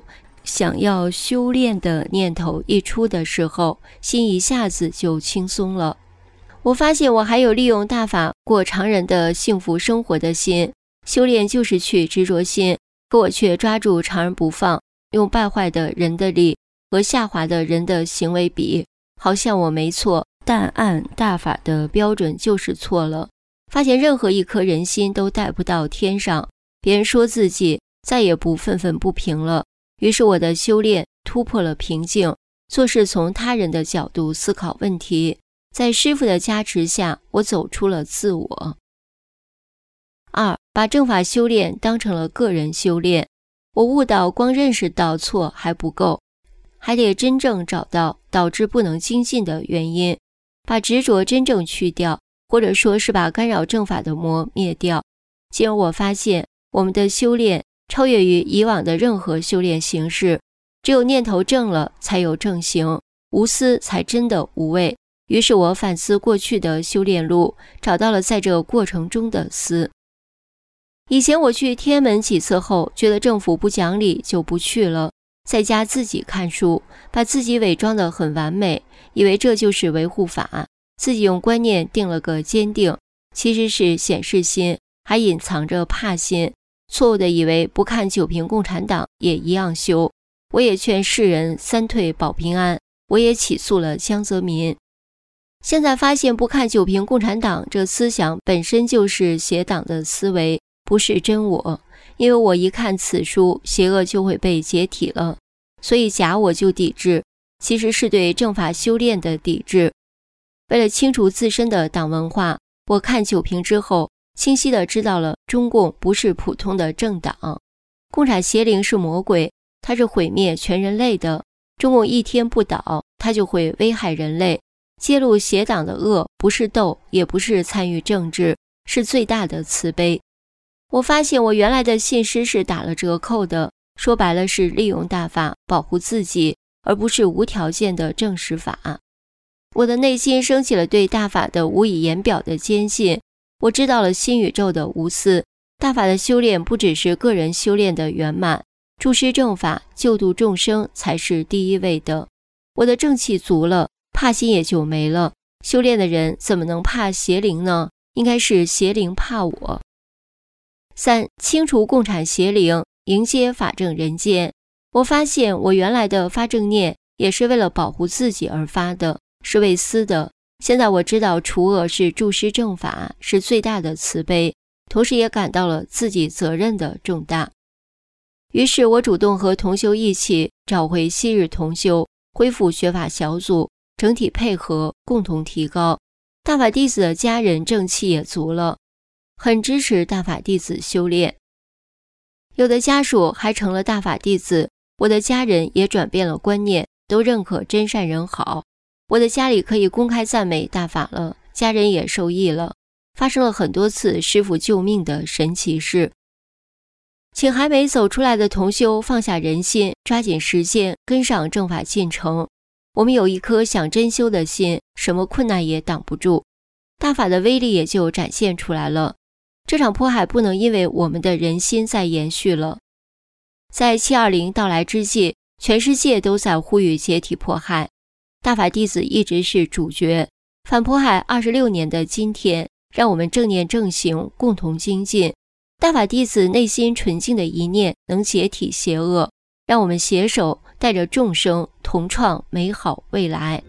想要修炼的念头一出的时候，心一下子就轻松了。我发现我还有利用大法过常人的幸福生活的心，修炼就是去执着心，可我却抓住常人不放，用败坏的人的力和下滑的人的行为比，好像我没错，但按大法的标准就是错了。发现任何一颗人心都带不到天上，别人说自己再也不愤愤不平了。于是我的修炼突破了平静，做事从他人的角度思考问题，在师父的加持下，我走出了自我。二，把正法修炼当成了个人修炼。我悟到光认识到错还不够，还得真正找到导致不能精进的原因，把执着真正去掉，或者说是把干扰正法的魔灭掉。进而我发现我们的修炼超越于以往的任何修炼形式，只有念头正了才有正行，无私才真的无畏。于是我反思过去的修炼路，找到了在这过程中的思。以前我去天安门几次后，觉得政府不讲理就不去了，在家自己看书，把自己伪装得很完美，以为这就是维护法，自己用观念定了个坚定，其实是显示心，还隐藏着怕心，错误的以为不看九评共产党也一样修。我也劝世人三退保平安，我也起诉了江泽民。现在发现不看九评共产党这思想本身就是邪党的思维，不是真我，因为我一看此书，邪恶就会被解体了，所以假我就抵制，其实是对正法修炼的抵制。为了清除自身的党文化，我看九评之后，清晰地知道了中共不是普通的政党，共产邪灵是魔鬼，它是毁灭全人类的，中共一天不倒，它就会危害人类。揭露邪党的恶，不是斗，也不是参与政治，是最大的慈悲。我发现我原来的信施是打了折扣的，说白了是利用大法保护自己，而不是无条件的正实法。我的内心升起了对大法的无以言表的坚信，我知道了新宇宙的无私，大法的修炼不只是个人修炼的圆满，注师正法救度众生才是第一位的。我的正气足了，怕心也就没了。修炼的人怎么能怕邪灵呢？应该是邪灵怕我。三，清除共产邪灵，迎接法正人间。我发现我原来的发正念也是为了保护自己而发的，是为私的。现在我知道除恶是注师正法，是最大的慈悲，同时也感到了自己责任的重大。于是我主动和同修一起找回昔日同修，恢复学法小组，整体配合，共同提高。大法弟子的家人正气也足了，很支持大法弟子修炼。有的家属还成了大法弟子，我的家人也转变了观念，都认可真善人好。我的家里可以公开赞美大法了，家人也受益了，发生了很多次师父救命的神奇事。请还没走出来的同修放下人心，抓紧时间跟上正法进程。我们有一颗想真修的心，什么困难也挡不住，大法的威力也就展现出来了。这场迫害不能因为我们的人心再延续了。在七二零到来之际，全世界都在呼吁解体迫害，大法弟子一直是主角。反迫害二十六年的今天，让我们正念正行，共同精进。大法弟子内心纯净的一念能解体邪恶，让我们携手带着众生同创美好未来。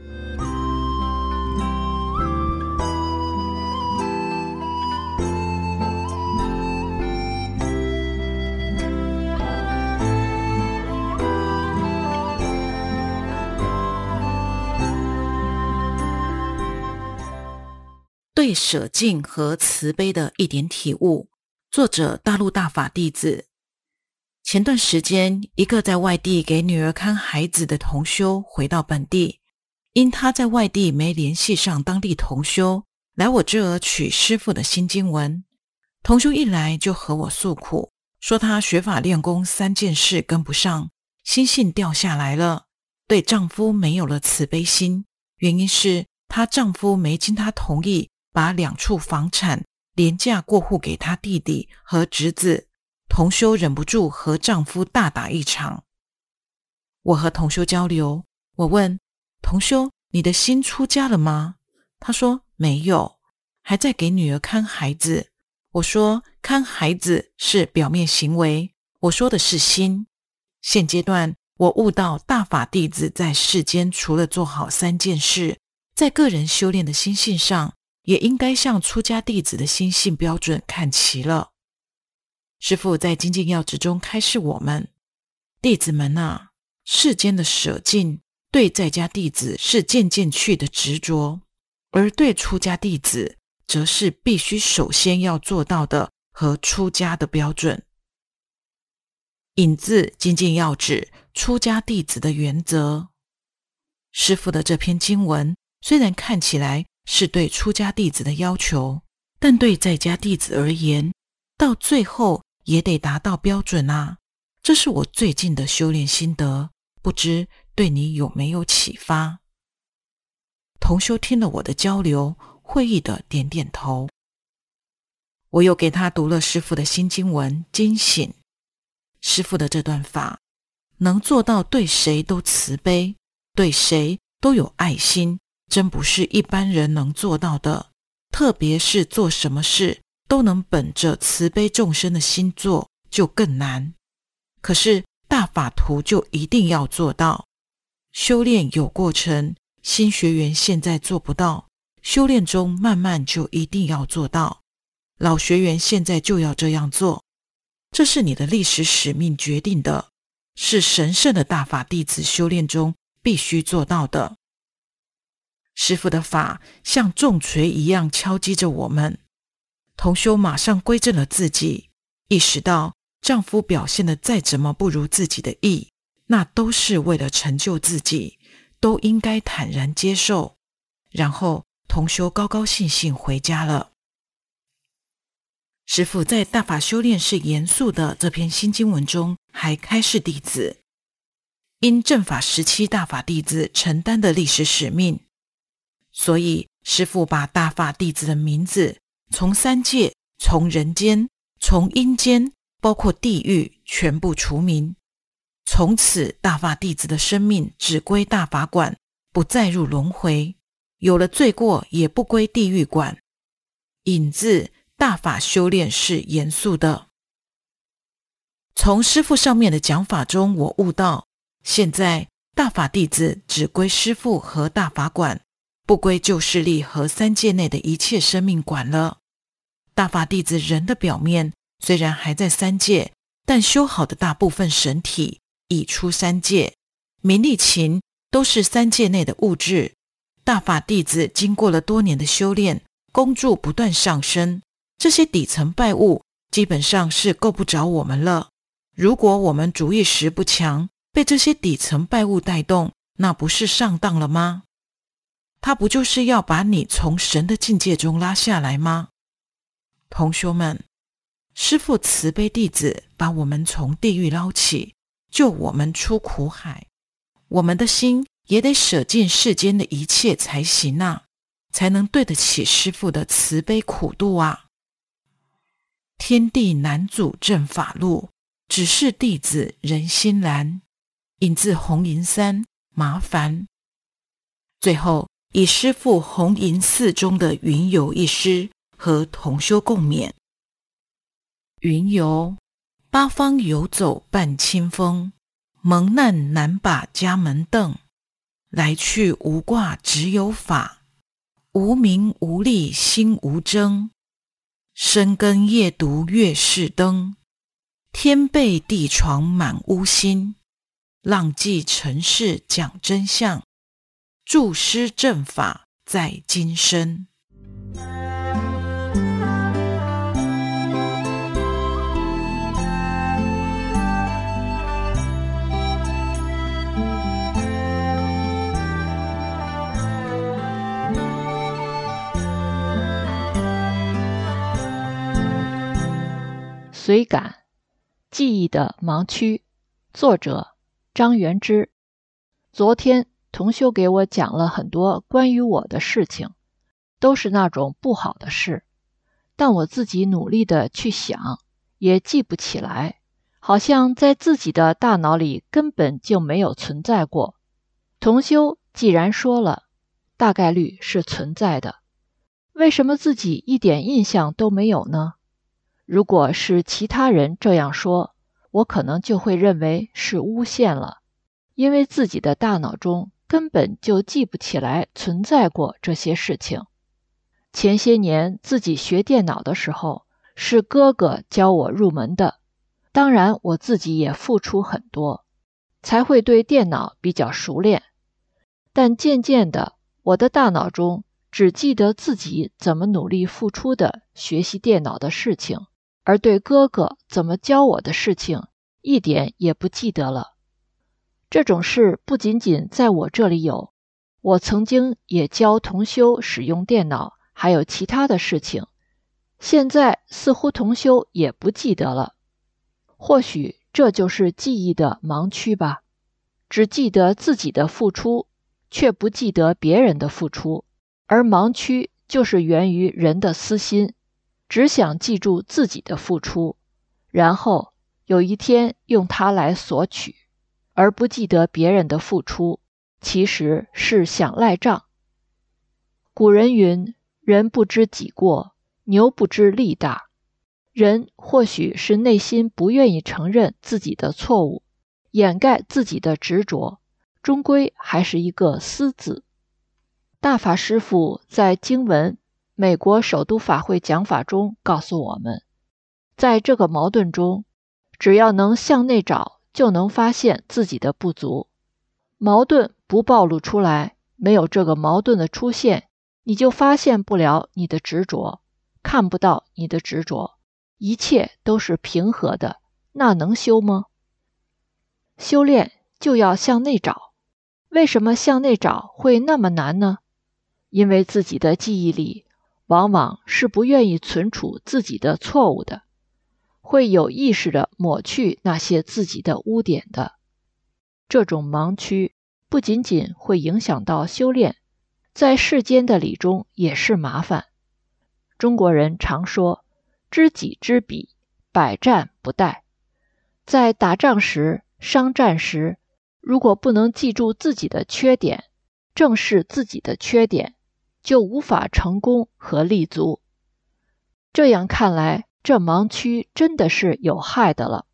对舍敬和慈悲的一点体悟，作者大陆大法弟子。前段时间，一个在外地给女儿看孩子的同修回到本地，因他在外地没联系上当地同修，来我这儿取师父的新经文。同修一来就和我诉苦，说他学法练功三件事跟不上，心性掉下来了，对丈夫没有了慈悲心，原因是她丈夫没经她同意把两处房产廉价过户给她弟弟和侄子。同修忍不住和丈夫大打一场。 我和同修交流，我问同修，你的心出家了吗？他说没有，还在给女儿看孩子。我说看孩子是表面行为，我说的是心。现阶段我悟到大法弟子在世间除了做好三件事，在个人修炼的心性上也应该向出家弟子的心性标准看齐了。师父在精进要旨中开示我们，弟子们啊，世间的舍尽对在家弟子是渐渐去的执着，而对出家弟子则是必须首先要做到的和出家的标准。引自精进要旨出家弟子的原则。师父的这篇经文虽然看起来是对出家弟子的要求，但对在家弟子而言，到最后也得达到标准啊。这是我最近的修炼心得，不知对你有没有启发？同修听了我的交流，会意的点点头。我又给他读了师父的新经文惊醒。师父的这段法能做到对谁都慈悲，对谁都有爱心，真不是一般人能做到的。特别是做什么事都能本着慈悲众生的心做，就更难。可是大法图就一定要做到。修炼有过程，新学员现在做不到，修炼中慢慢就一定要做到。老学员现在就要这样做，这是你的历史使命决定的，是神圣的大法弟子修炼中必须做到的。师父的法像重锤一样敲击着我们，同修马上归正了自己，意识到丈夫表现得再怎么不如自己的意，那都是为了成就自己，都应该坦然接受。然后同修高高兴兴回家了。师父在大法修炼是严肃的这篇新经文中还开示弟子，因正法时期大法弟子承担的历史使命，所以师父把大法弟子的名字从三界、从人间、从阴间，包括地狱全部除名。从此大法弟子的生命只归大法管，不再入轮回，有了罪过也不归地狱管。引自大法修炼是严肃的。从师父上面的讲法中，我悟到现在大法弟子只归师父和大法管，不归旧势力和三界内的一切生命管了。大法弟子人的表面虽然还在三界，但修好的大部分神体已出三界，名利情都是三界内的物质。大法弟子经过了多年的修炼，功柱不断上升，这些底层败物基本上是够不着我们了。如果我们主意识不强，被这些底层败物带动，那不是上当了吗？他不就是要把你从神的境界中拉下来吗？同修们，师父慈悲弟子把我们从地狱捞起，救我们出苦海，我们的心也得舍尽世间的一切才行啊，才能对得起师父的慈悲苦度啊。天地难阻正法路，只是弟子人心难。引自红银三麻烦。最后以师父红银四中的云游一诗和同修共勉。云游，八方游走伴清风，蒙难难把家门登，来去无挂只有法，无名无利心无争，深耕夜读月是灯，天背地床满污心，浪迹尘世讲真相，著师正法在今生。 随感，记忆的盲区。作者张元之。昨天同修给我讲了很多关于我的事情，都是那种不好的事，但我自己努力的去想，也记不起来，好好像在自己的大脑里根本就没有存在过。同修既然说了，大概率是存在的，为什么自己一点印象都没有呢？如果是其他人这样说，我可能就会认为是诬陷了，因为自己的大脑中根本就记不起来存在过这些事情。前些年自己学电脑的时候，是哥哥教我入门的，当然我自己也付出很多，才会对电脑比较熟练。但渐渐的，我的大脑中只记得自己怎么努力付出的学习电脑的事情，而对哥哥怎么教我的事情一点也不记得了。这种事不仅仅在我这里有，我曾经也教同修使用电脑，还有其他的事情，现在似乎同修也不记得了。或许这就是记忆的盲区吧，只记得自己的付出，却不记得别人的付出，而盲区就是源于人的私心，只想记住自己的付出，然后有一天用它来索取，而不记得别人的付出，其实是想赖账。古人云，人不知己过，牛不知力大。人或许是内心不愿意承认自己的错误，掩盖自己的执着，终归还是一个私字。大法师父在经文美国首都法会讲法中告诉我们，在这个矛盾中，只要能向内找，就能发现自己的不足。矛盾不暴露出来，没有这个矛盾的出现，你就发现不了你的执着，看不到你的执着，一切都是平和的，那能修吗？修炼就要向内找，为什么向内找会那么难呢？因为自己的记忆里往往是不愿意存储自己的错误的，会有意识地抹去那些自己的污点的。这种盲区不仅仅会影响到修炼，在世间的理中也是麻烦。中国人常说知己知彼，百战不殆。在打仗时、商战时，如果不能记住自己的缺点，正视自己的缺点，就无法成功和立足。这样看来，这盲区真的是有害的了。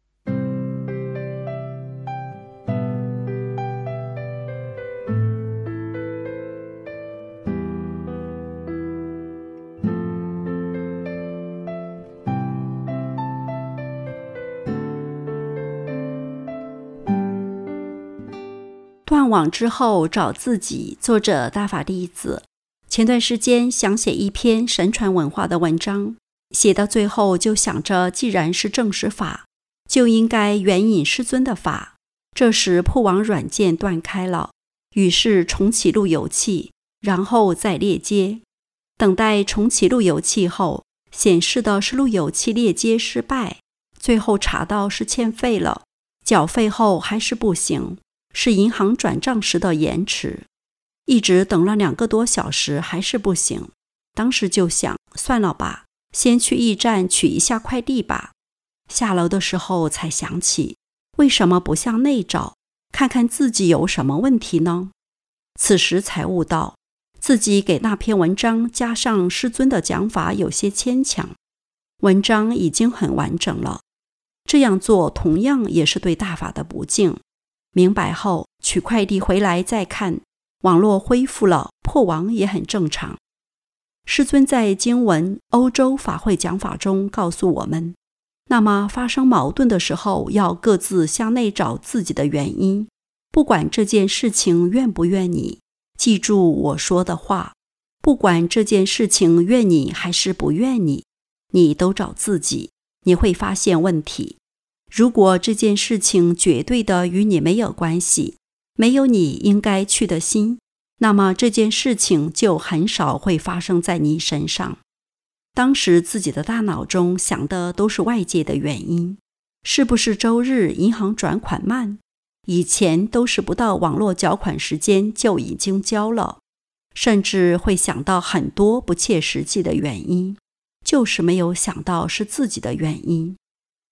断网之后找自己，作者大法弟子。前段时间想写一篇神传文化的文章，写到最后就想着，既然是正实法，就应该援引师尊的法。这时破网软件断开了，于是重启路由器，然后再链接。等待重启路由器后，显示的是路由器链接失败，最后查到是欠费了，缴费后还是不行，是银行转账时的延迟。一直等了两个多小时还是不行，当时就想算了吧，先去驿站取一下快递吧。下楼的时候才想起，为什么不向内找，看看自己有什么问题呢？此时才悟到，自己给那篇文章加上师尊的讲法有些牵强，文章已经很完整了，这样做同样也是对大法的不敬。明白后，取快递回来再看，网络恢复了，破网也很正常。师尊在经文欧洲法会讲法中告诉我们，那么发生矛盾的时候，要各自向内找自己的原因，不管这件事情怨不怨你，记住我说的话，不管这件事情怨你还是不怨你，你都找自己，你会发现问题。如果这件事情绝对的与你没有关系，没有你应该去的心，那么这件事情就很少会发生在你身上。当时自己的大脑中想的都是外界的原因，是不是周日银行转款慢？以前都是不到网络缴款时间就已经交了，甚至会想到很多不切实际的原因，就是没有想到是自己的原因。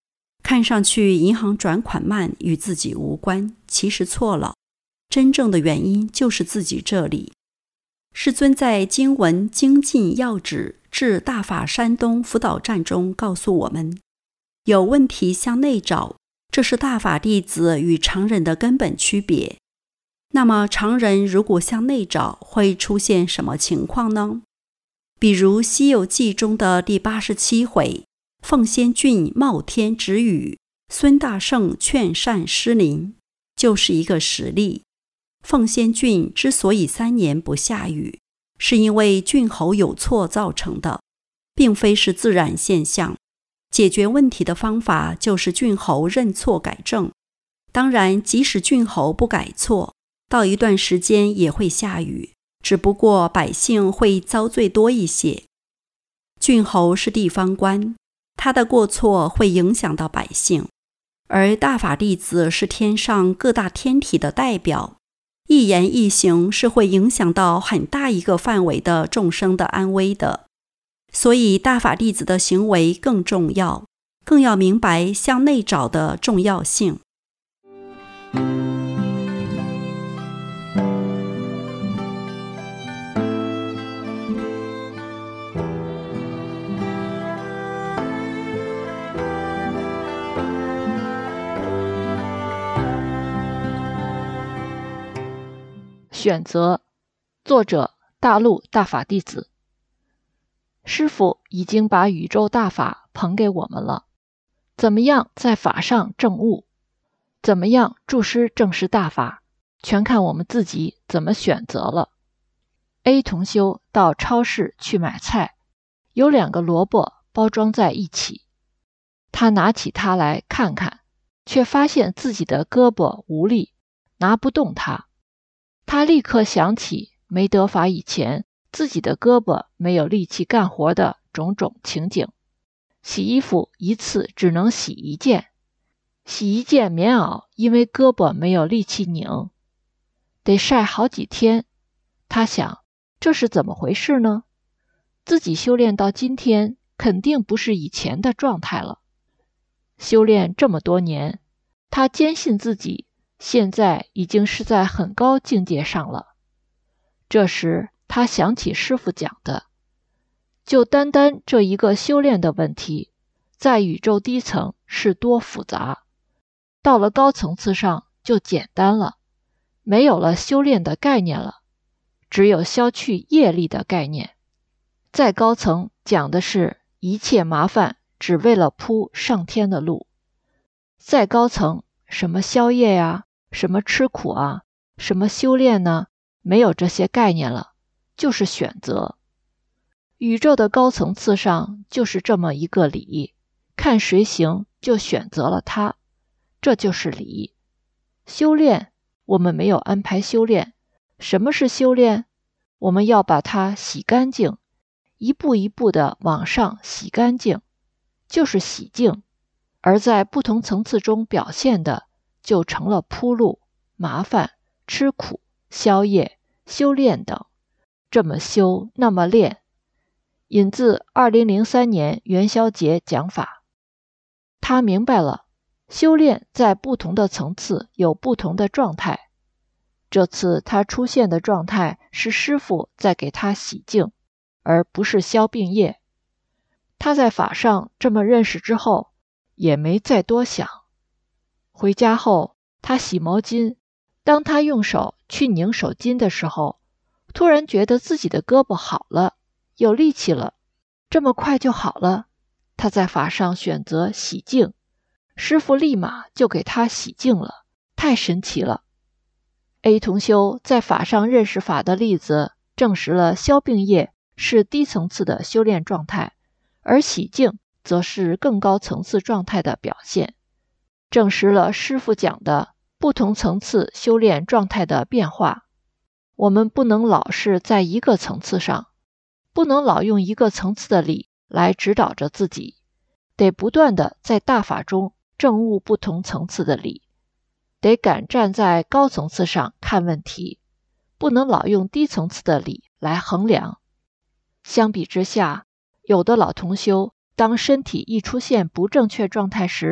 看上去银行转款慢与自己无关，其实错了。真正的原因就是自己这里。师尊在经文精进要旨至大法山东辅导站中告诉我们，有问题向内找，这是大法弟子与常人的根本区别。那么常人如果向内找，会出现什么情况呢？比如《西游记》中的第八十七回，凤仙郡冒天止雨，孙大圣劝善施灵，就是一个实例。凤仙郡之所以三年不下雨，是因为郡侯有错造成的，并非是自然现象。解决问题的方法就是郡侯认错改正。当然，即使郡侯不改错，到一段时间也会下雨，只不过百姓会遭罪多一些。郡侯是地方官，他的过错会影响到百姓，而大法弟子是天上各大天体的代表，一言一行是会影响到很大一个范围的众生的安危的。所以大法弟子的行为更重要，更要明白向内找的重要性。 选择，作者大陆大法弟子。师父已经把宇宙大法捧给我们了，怎么样在法上证悟，怎么样注师证实大法，全看我们自己怎么选择了。 A 同修到超市去买菜，有两个萝卜包装在一起，他拿起它来看看，却发现自己的胳膊无力，拿不动它。他立刻想起没得法以前自己的胳膊没有力气干活的种种情景。洗衣服一次只能洗一件，洗一件棉袄因为胳膊没有力气拧，得晒好几天。他想，这是怎么回事呢？自己修炼到今天肯定不是以前的状态了。修炼这么多年，他坚信自己现在已经是在很高境界上了。这时他想起师父讲的，就单单这一个修炼的问题，在宇宙低层是多复杂，到了高层次上就简单了，没有了修炼的概念了，只有消去业力的概念。再高层讲的是一切麻烦只为了铺上天的路。再高层什么消业呀、啊，什么吃苦啊，什么修炼呢，没有这些概念了，就是选择。宇宙的高层次上就是这么一个理，看谁行就选择了它，这就是理。修炼，我们没有安排修炼。什么是修炼？我们要把它洗干净，一步一步的往上洗干净，就是洗净。而在不同层次中表现的，就成了铺路、麻烦、吃苦、消业、修炼等。这么修，那么练。引自二零零三年元宵节讲法。他明白了，修炼在不同的层次有不同的状态。这次他出现的状态是师父在给他洗净，而不是消病业。他在法上这么认识之后，也没再多想。回家后，他洗毛巾，当他用手去拧手巾的时候，突然觉得自己的胳膊好了，有力气了，这么快就好了。他在法上选择洗净，师父立马就给他洗净了，太神奇了。A 同修在法上认识法的例子，证实了消病业是低层次的修炼状态，而洗净则是更高层次状态的表现，证实了师父讲的不同层次修炼状态的变化。我们不能老是在一个层次上，不能老用一个层次的理来指导着自己，得不断的在大法中证悟不同层次的理，得敢站在高层次上看问题，不能老用低层次的理来衡量。相比之下，有的老同修当身体一出现不正确状态时，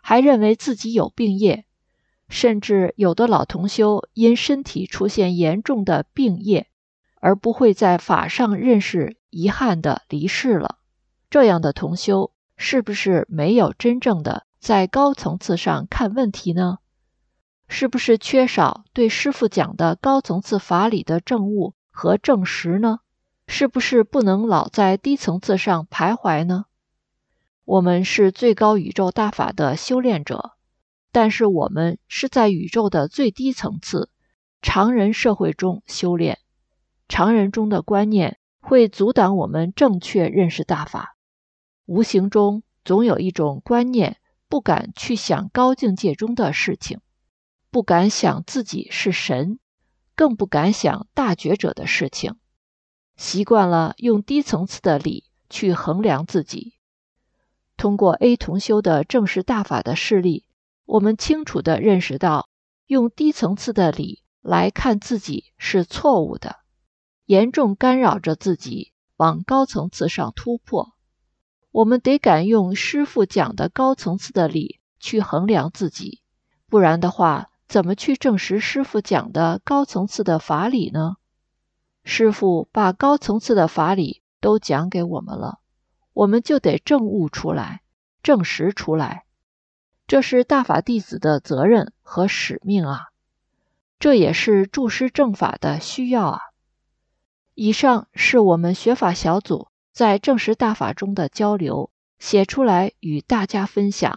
还认为自己有病业，甚至有的老同修因身体出现严重的病业，而不会在法上认识遗憾的离世了。这样的同修是不是没有真正的在高层次上看问题呢？是不是缺少对师父讲的高层次法理的证悟和证实呢？是不是不能老在低层次上徘徊呢？我们是最高宇宙大法的修炼者，但是我们是在宇宙的最低层次，常人社会中修炼。常人中的观念会阻挡我们正确认识大法，无形中总有一种观念不敢去想高境界中的事情，不敢想自己是神，更不敢想大觉者的事情，习惯了用低层次的理去衡量自己。通过 A 同修的正视大法的事例，我们清楚地认识到，用低层次的理来看自己是错误的，严重干扰着自己往高层次上突破。我们得敢用师父讲的高层次的理去衡量自己，不然的话，怎么去证实师父讲的高层次的法理呢？师父把高层次的法理都讲给我们了，我们就得证悟出来，证实出来。这是大法弟子的责任和使命啊，这也是助师正法的需要啊。以上是我们学法小组在证实大法中的交流，写出来与大家分享。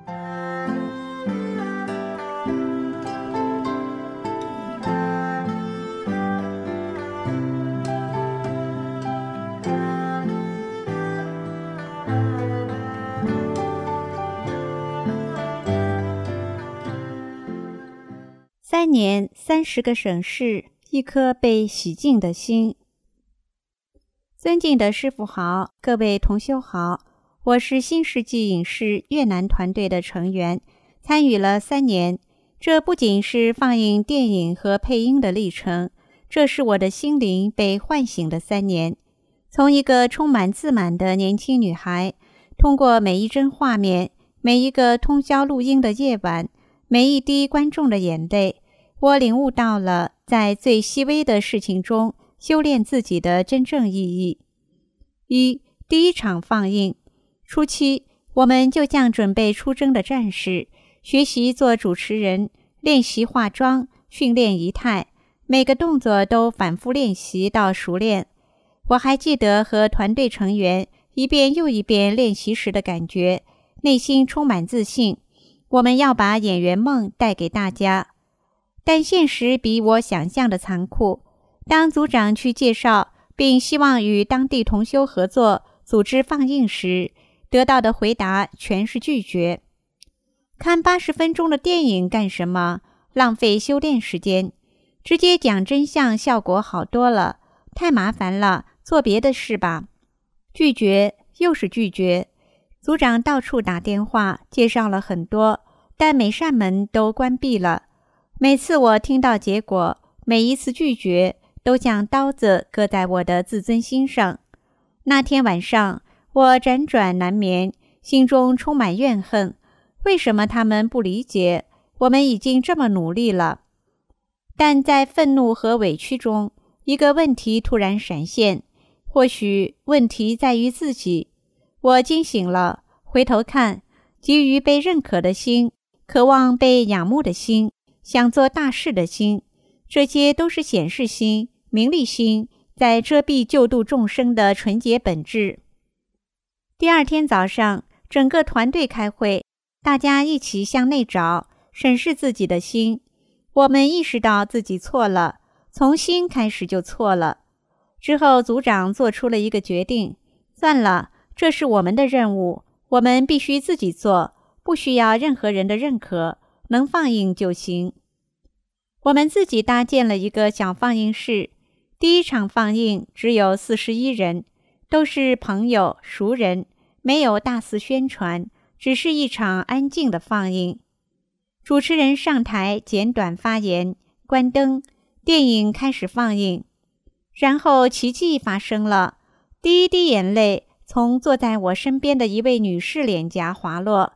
三年三十个省市，一颗被洗净的心。尊敬的师父好，各位同修好，我是新世纪影视越南团队的成员，参与了三年。这不仅是放映电影和配音的历程，这是我的心灵被唤醒的三年。从一个充满自满的年轻女孩，通过每一帧画面，每一个通宵录音的夜晚，每一滴观众的眼泪，我领悟到了在最细微的事情中修炼自己的真正意义。一、第一场放映初期，我们就像准备出征的战士，学习做主持人，练习化妆，训练仪态，每个动作都反复练习到熟练。我还记得和团队成员一遍又一遍练习时的感觉，内心充满自信。我们要把演员梦带给大家，但现实比我想象的残酷。当组长去介绍并希望与当地同修合作组织放映时，得到的回答全是拒绝。看八十分钟的电影干什么？浪费修炼时间，直接讲真相效果好多了，太麻烦了，做别的事吧。拒绝又是拒绝。组长到处打电话介绍了很多，但每扇门都关闭了。每次我听到结果，每一次拒绝都像刀子割在我的自尊心上。那天晚上，我辗转难眠，心中充满怨恨。为什么他们不理解？我们已经这么努力了。但在愤怒和委屈中，一个问题突然闪现，或许问题在于自己。我惊醒了，回头看，急于被认可的心，渴望被仰慕的心，想做大事的心，这些都是显示心、名利心在遮蔽救度众生的纯洁本质。第二天早上，整个团队开会，大家一起向内找，审视自己的心。我们意识到自己错了，从心开始就错了。之后组长做出了一个决定，算了，这是我们的任务，我们必须自己做，不需要任何人的认可，能放映就行。我们自己搭建了一个小放映室，第一场放映只有四十一人，都是朋友熟人，没有大肆宣传，只是一场安静的放映。主持人上台简短发言，关灯，电影开始放映。然后奇迹发生了，第一滴眼泪从坐在我身边的一位女士脸颊滑落，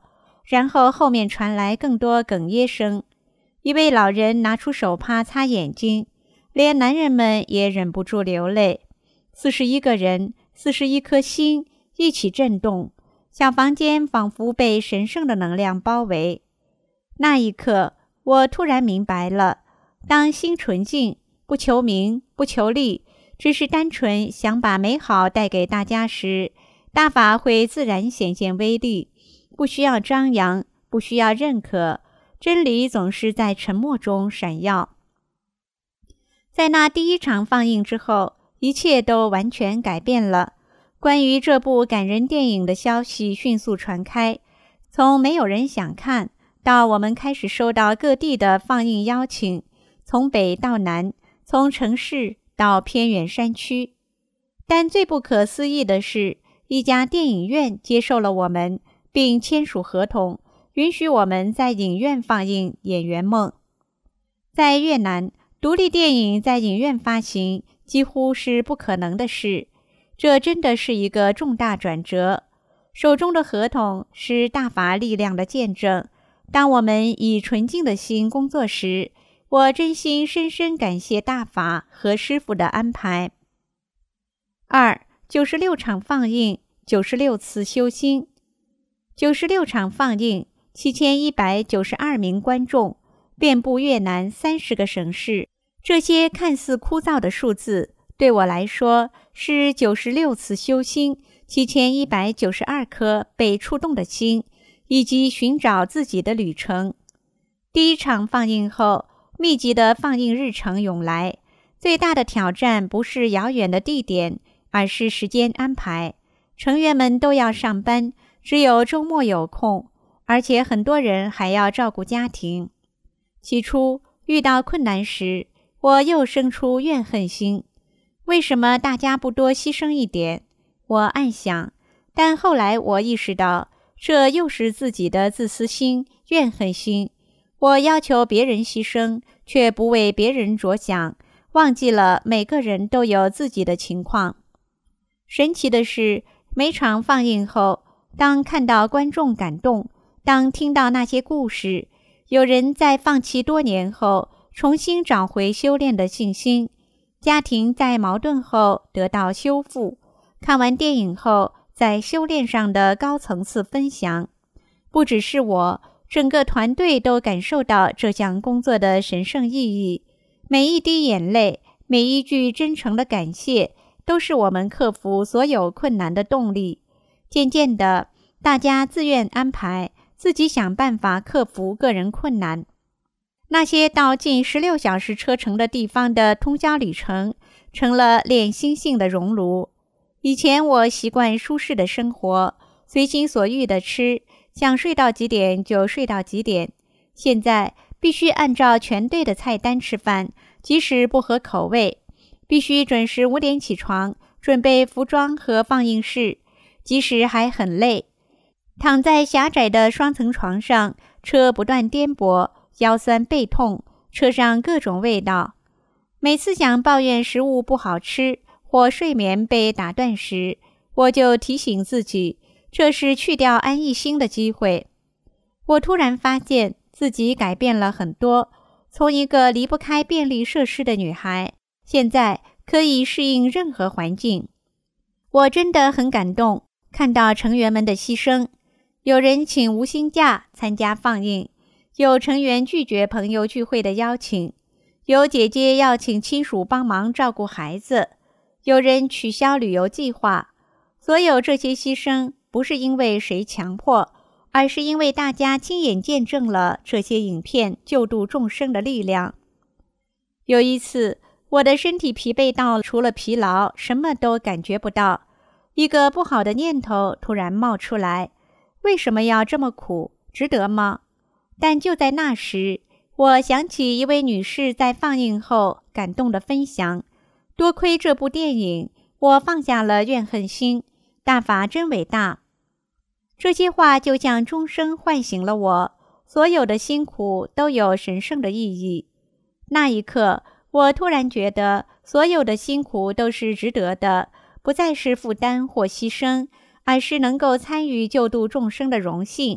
然后后面传来更多哽咽声。一位老人拿出手帕擦眼睛，连男人们也忍不住流泪。四十一个人，四十一颗心一起震动，小房间仿佛被神圣的能量包围。那一刻，我突然明白了，当心纯净，不求名，不求利，只是单纯想把美好带给大家时，大法会自然显现威力，不需要张扬，不需要认可，真理总是在沉默中闪耀。在那第一场放映之后，一切都完全改变了。关于这部感人电影的消息迅速传开，从没有人想看，到我们开始收到各地的放映邀请，从北到南，从城市到偏远山区。但最不可思议的是，一家电影院接受了我们，并签署合同，允许我们在影院放映《演员梦》。在越南，独立电影在影院发行几乎是不可能的事，这真的是一个重大转折。手中的合同是大法力量的见证。当我们以纯净的心工作时，我真心深深感谢大法和师父的安排。二、九十六场放映，九十六次修心。九十六场放映，七千一百九十二名观众，遍布越南三十个省市。这些看似枯燥的数字，对我来说是九十六次修心，七千一百九十二颗被触动的心，以及寻找自己的旅程。第一场放映后，密集的放映日程涌来。最大的挑战不是遥远的地点，而是时间安排。成员们都要上班，只有周末有空，而且很多人还要照顾家庭。起初遇到困难时，我又生出怨恨心。为什么大家不多牺牲一点？我暗想，但后来我意识到，这又是自己的自私心、怨恨心。我要求别人牺牲，却不为别人着想，忘记了每个人都有自己的情况。神奇的是，每场放映后，当看到观众感动，当听到那些故事，有人在放弃多年后重新找回修炼的信心，家庭在矛盾后得到修复，看完电影后在修炼上的高层次分享。不只是我，整个团队都感受到这项工作的神圣意义。每一滴眼泪，每一句真诚的感谢，都是我们克服所有困难的动力。渐渐的，大家自愿安排，自己想办法克服个人困难。那些到近十六小时车程的地方的通宵旅程，成了练心性的熔炉。以前我习惯舒适的生活，随心所欲的吃，想睡到几点就睡到几点。现在必须按照全队的菜单吃饭，即使不合口味。必须准时五点起床，准备服装和放映室，即使还很累。躺在狭窄的双层床上，车不断颠簸，腰酸背痛，车上各种味道。每次想抱怨食物不好吃或睡眠被打断时，我就提醒自己，这是去掉安逸心的机会。我突然发现自己改变了很多，从一个离不开便利设施的女孩，现在可以适应任何环境。我真的很感动，看到成员们的牺牲。有人请无薪假参加放映，有成员拒绝朋友聚会的邀请，有姐姐要请亲属帮忙照顾孩子，有人取消旅游计划。所有这些牺牲不是因为谁强迫，而是因为大家亲眼见证了这些影片救度众生的力量。有一次，我的身体疲惫到除了疲劳什么都感觉不到，一个不好的念头突然冒出来，为什么要这么苦？值得吗？但就在那时，我想起一位女士在放映后感动的分享，多亏这部电影，我放下了怨恨心，大法真伟大。这些话就像钟声唤醒了我，所有的辛苦都有神圣的意义。那一刻，我突然觉得所有的辛苦都是值得的，不再是负担或牺牲，而是能够参与救度众生的荣幸。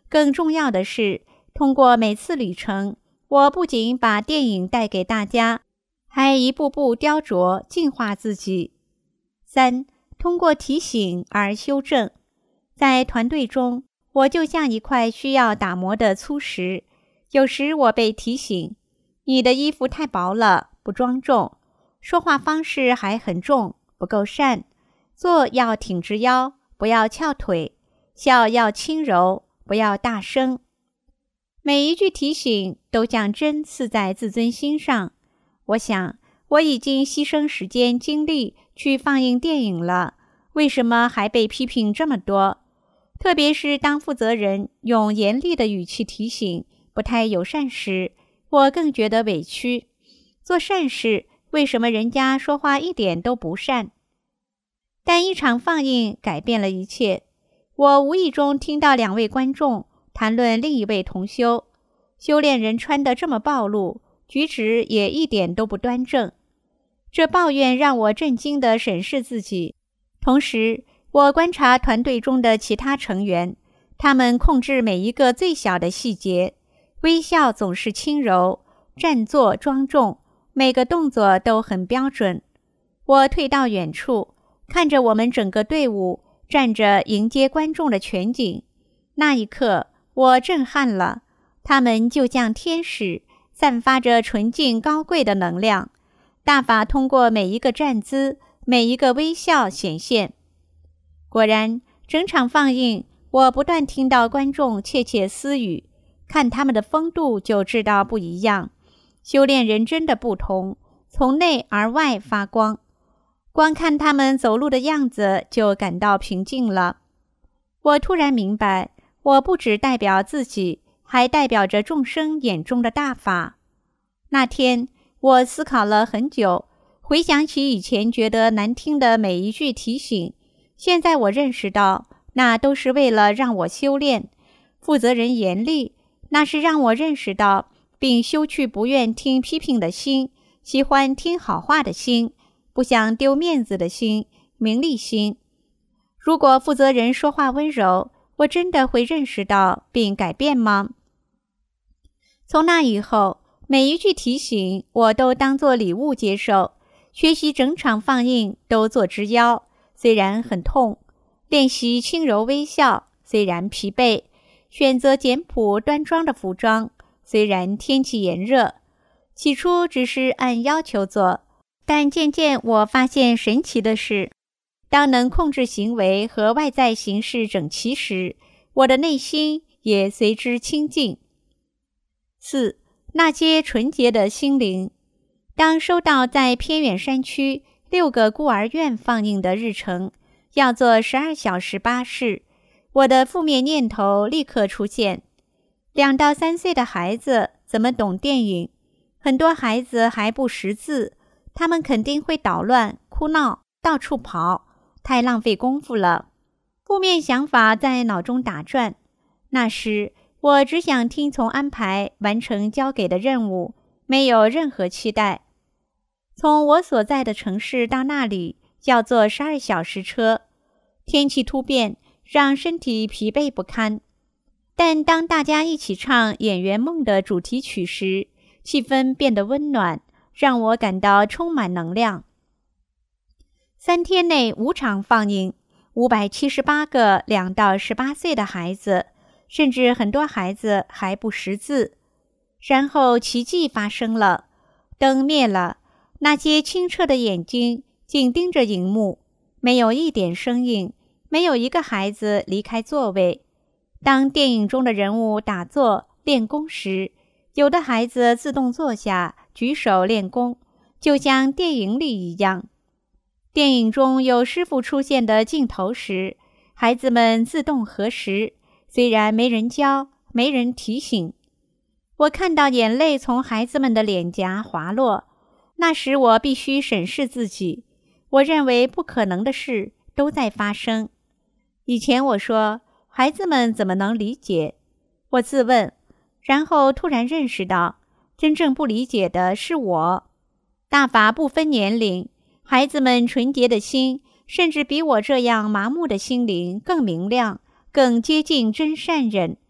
更重要的是，通过每次旅程，我不仅把电影带给大家，还一步步雕琢、净化自己。三、通过提醒而修正。在团队中，我就像一块需要打磨的粗石，有时我被提醒，你的衣服太薄了，不庄重，说话方式还很重，不够善，坐要挺直腰，不要翘腿，笑要轻柔，不要大声。每一句提醒都像针刺在自尊心上。我想，我已经牺牲时间精力去放映电影了，为什么还被批评这么多？特别是当负责人用严厉的语气提醒不太友善时，我更觉得委屈。做善事，为什么人家说话一点都不善？但一场放映改变了一切。我无意中听到两位观众谈论另一位同修，修炼人穿得这么暴露，举止也一点都不端正。这抱怨让我震惊地审视自己，同时我观察团队中的其他成员，他们控制每一个最小的细节，微笑总是轻柔，站坐庄重，每个动作都很标准。我退到远处，看着我们整个队伍站着迎接观众的全景，那一刻我震撼了，他们就像天使，散发着纯净高贵的能量，大法通过每一个站姿，每一个微笑显现。果然，整场放映，我不断听到观众窃窃私语，看他们的风度就知道不一样。修炼人真的不同，从内而外发光。光看他们走路的样子就感到平静了。我突然明白，我不只代表自己，还代表着众生眼中的大法。那天，我思考了很久，回想起以前觉得难听的每一句提醒，现在我认识到，那都是为了让我修炼。负责人严厉，那是让我认识到并修去不愿听批评的心，喜欢听好话的心，不想丢面子的心，名利心。如果负责人说话温柔，我真的会认识到并改变吗？从那以后，每一句提醒我都当作礼物接受，学习整场放映都坐直腰，虽然很痛，练习轻柔微笑，虽然疲惫，选择简朴端庄的服装，虽然天气炎热。起初只是按要求做，但渐渐我发现神奇的是，当能控制行为和外在形式整齐时，我的内心也随之清净。四、那些纯洁的心灵。当收到在偏远山区六个孤儿院放映的日程，要坐十二小时巴士，我的负面念头立刻出现。两到三岁的孩子怎么懂电影？很多孩子还不识字，他们肯定会捣乱、哭闹、到处跑，太浪费功夫了。负面想法在脑中打转。那时，我只想听从安排，完成交给的任务，没有任何期待。从我所在的城市到那里，要坐十二小时车，天气突变，让身体疲惫不堪。但当大家一起唱《演员梦》的主题曲时，气氛变得温暖，让我感到充满能量。三天内五场放映，五百七十八个两到十八岁的孩子，甚至很多孩子还不识字。然后奇迹发生了，灯灭了，那些清澈的眼睛紧盯着荧幕，没有一点声音，没有一个孩子离开座位。当电影中的人物打坐练功时，有的孩子自动坐下，举手练功，就像电影里一样。电影中有师父出现的镜头时，孩子们自动合十，虽然没人教，没人提醒。我看到眼泪从孩子们的脸颊滑落，那时我必须审视自己。我认为不可能的事都在发生。以前我说，孩子们怎么能理解？我自问，然后突然认识到，真正不理解的是我。大法不分年龄，孩子们纯洁的心，甚至比我这样麻木的心灵更明亮，更接近真善人。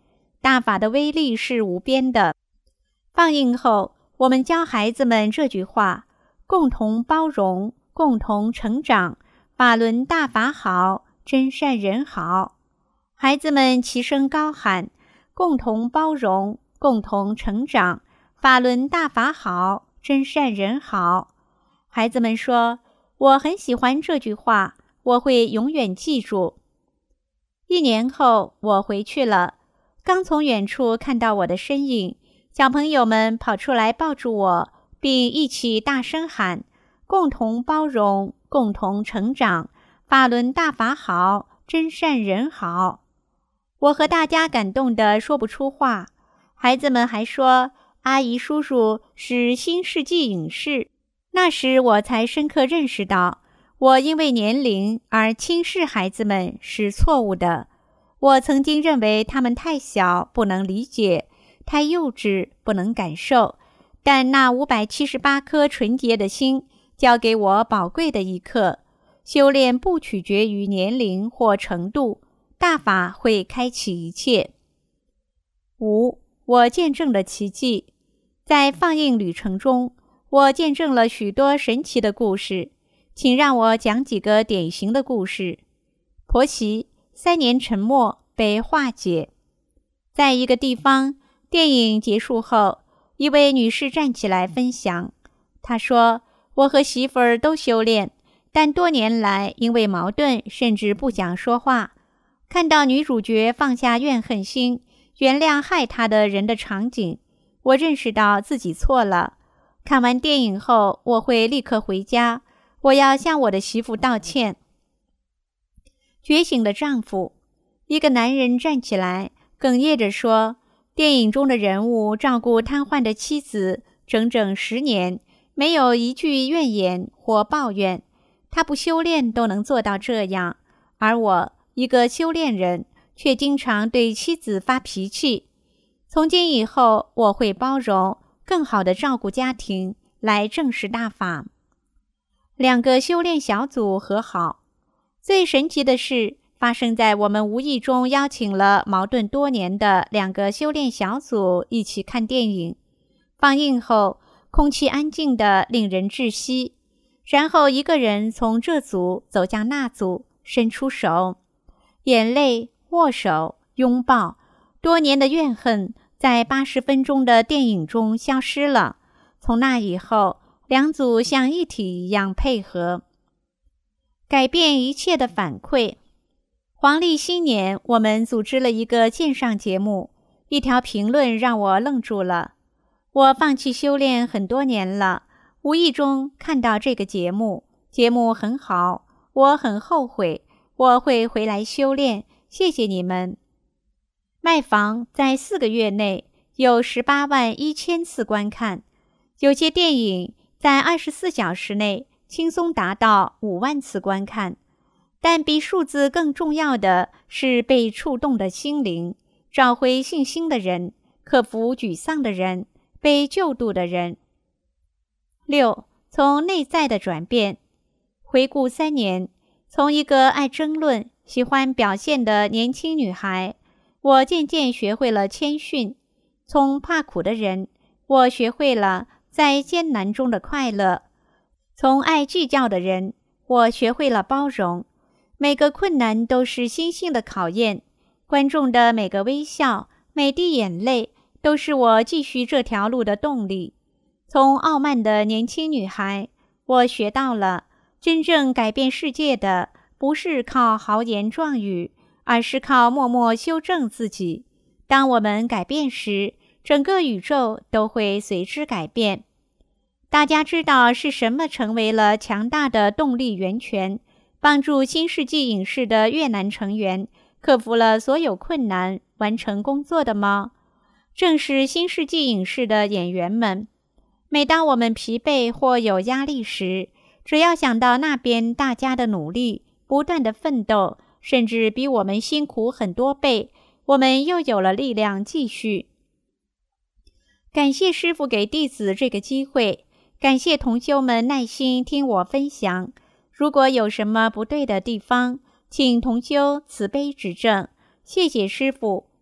大法的威力是无边的。放映后，我们教孩子们这句话：共同包容，共同成长，法轮大法好，真善人好。孩子们齐声高喊：共同包容，共同成长，法轮大法好，真善人好。孩子们说：我很喜欢这句话，我会永远记住。一年后，我回去了，刚从远处看到我的身影，小朋友们跑出来抱住我，并一起大声喊：共同包容，共同成长，法轮大法好，真善人好。我和大家感动得说不出话，孩子们还说阿姨叔叔是新世纪影视。那时我才深刻认识到，我因为年龄而轻视孩子们是错误的。我曾经认为他们太小，不能理解，太幼稚，不能感受。但那五百七十八颗纯洁的心教给我宝贵的一课：修炼不取决于年龄或程度，大法会开启一切。五，我见证了奇迹。在放映旅程中，我见证了许多神奇的故事，请让我讲几个典型的故事。婆媳三年沉默被化解。在一个地方，电影结束后，一位女士站起来分享，她说：我和媳妇儿都修炼，但多年来因为矛盾甚至不想说话。看到女主角放下怨恨心，原谅害她的人的场景，我认识到自己错了。看完电影后，我会立刻回家，我要向我的媳妇道歉。觉醒的丈夫，一个男人站起来，哽咽着说：电影中的人物照顾瘫痪的妻子整整十年，没有一句怨言或抱怨。他不修炼都能做到这样，而我，一个修炼人，却经常对妻子发脾气。从今以后，我会包容，更好地照顾家庭，来证实大法。两个修炼小组和好。最神奇的事发生在我们无意中邀请了矛盾多年的两个修炼小组一起看电影。放映后，空气安静得令人窒息。然后一个人从这组走向那组，伸出手，眼泪、握手、拥抱，多年的怨恨在八十分钟的电影中消失了。从那以后，两组像一体一样配合。改变一切的反馈。黄历新年，我们组织了一个线上节目，一条评论让我愣住了。我放弃修炼很多年了，无意中看到这个节目，节目很好，我很后悔，我会回来修炼，谢谢你们。卖房在四个月内有十八万一千次观看，有些电影在二十四小时内轻松达到五万次观看。但比数字更重要的是被触动的心灵，找回信心的人，克服沮丧的人，被救度的人。六，从内在的转变。回顾三年，从一个爱争论、喜欢表现的年轻女孩，我渐渐学会了谦逊。从怕苦的人，我学会了在艰难中的快乐。从爱计较的人，我学会了包容。每个困难都是心性的考验，观众的每个微笑、每滴眼泪，都是我继续这条路的动力。从傲慢的年轻女孩，我学到了，真正改变世界的，不是靠豪言壮语，而是靠默默修正自己。当我们改变时，整个宇宙都会随之改变。大家知道是什么成为了强大的动力源泉，帮助新世纪影视的越南成员克服了所有困难，完成工作的吗？正是新世纪影视的演员们。每当我们疲惫或有压力时，只要想到那边大家的努力，不断的奋斗，甚至比我们辛苦很多倍，我们又有了力量继续。感谢师父给弟子这个机会，感谢同修们耐心听我分享。如果有什么不对的地方，请同修慈悲指正。谢谢师父，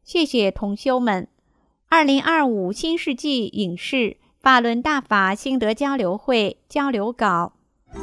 谢谢同修们。二零二五新世纪影视法轮大法心得交流会交流稿。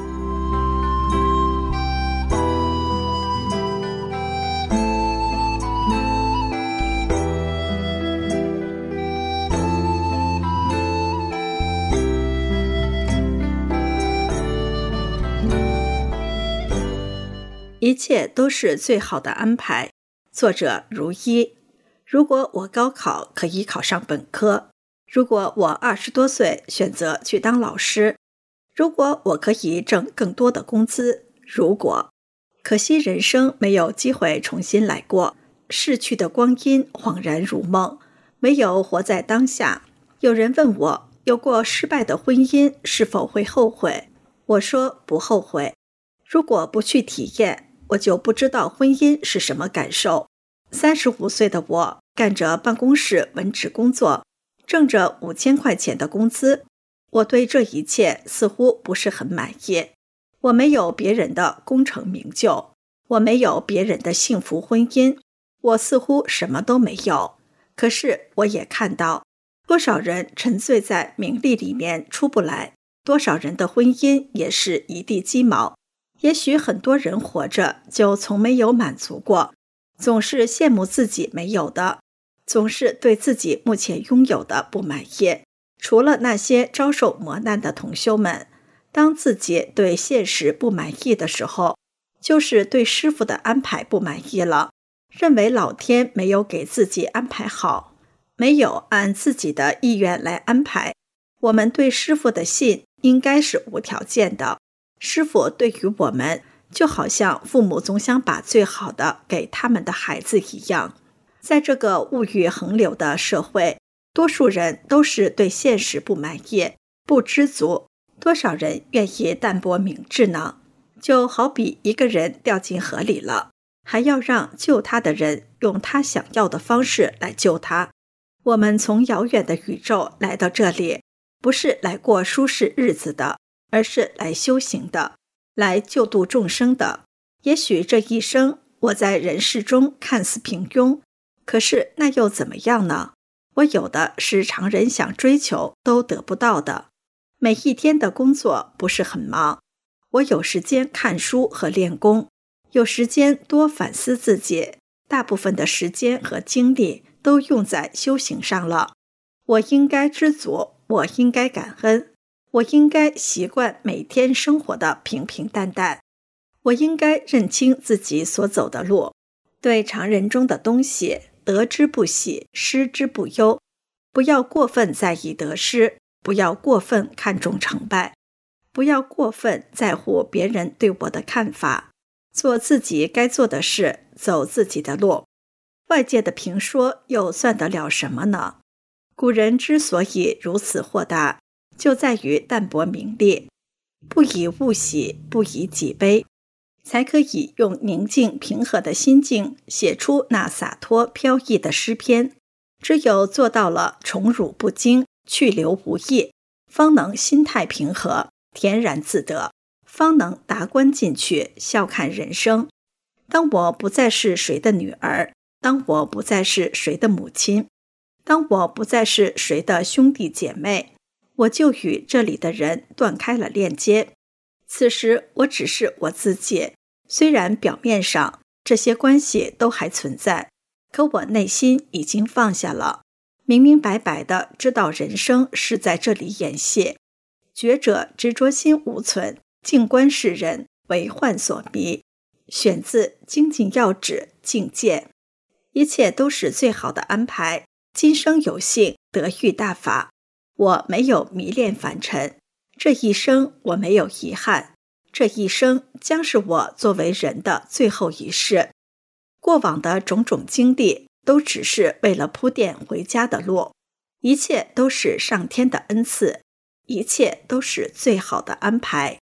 一切都是最好的安排。作者如一。如果我高考可以考上本科，如果我二十多岁选择去当老师，如果我可以挣更多的工资，如果，可惜人生没有机会重新来过，逝去的光阴恍然如梦，唯有活在当下。有人问我，有过失败的婚姻是否会后悔？我说不后悔。如果不去体验，我就不知道婚姻是什么感受。三十五岁的我干着办公室文职工作，挣着五千块钱的工资，我对这一切似乎不是很满意。我没有别人的功成名就，我没有别人的幸福婚姻，我似乎什么都没有。可是我也看到，多少人沉醉在名利里面出不来，多少人的婚姻也是一地鸡毛。也许很多人活着就从没有满足过，总是羡慕自己没有的，总是对自己目前拥有的不满意。除了那些遭受磨难的同修们，当自己对现实不满意的时候，就是对师父的安排不满意了，认为老天没有给自己安排好，没有按自己的意愿来安排。我们对师父的信应该是无条件的，师父对于我们就好像父母总想把最好的给他们的孩子一样。在这个物欲横流的社会，多数人都是对现实不满意，不知足，多少人愿意淡泊明志呢？就好比一个人掉进河里了，还要让救他的人用他想要的方式来救他。我们从遥远的宇宙来到这里，不是来过舒适日子的，而是来修行的，来救度众生的。也许这一生我在人世中看似平庸，可是那又怎么样呢？我有的是常人想追求都得不到的。每一天的工作不是很忙，我有时间看书和练功，有时间多反思自己，大部分的时间和精力都用在修行上了。我应该知足，我应该感恩，我应该习惯每天生活的平平淡淡，我应该认清自己所走的路，对常人中的东西得之不喜，失之不忧，不要过分在意得失，不要过分看重成败，不要过分在乎别人对我的看法，做自己该做的事，走自己的路。外界的评说又算得了什么呢？古人之所以如此豁达，就在于淡泊名利，不以物喜，不以己悲，才可以用宁静平和的心境写出那洒脱飘逸的诗篇。只有做到了宠辱不惊，去留无意，方能心态平和，恬然自得，方能达观进去，笑看人生。当我不再是谁的女儿，当我不再是谁的母亲，当我不再是谁的兄弟姐妹，我就与这里的人断开了链接。此时我只是我自己，虽然表面上这些关系都还存在，可我内心已经放下了，明明白白地知道人生是在这里演戏。觉者执着心无存，静观世人，为幻所迷。选自《精进要旨境界》。一切都是最好的安排，今生有幸得遇大法，我没有迷恋凡尘，这一生我没有遗憾，这一生将是我作为人的最后一世。过往的种种经历都只是为了铺垫回家的路，一切都是上天的恩赐，一切都是最好的安排。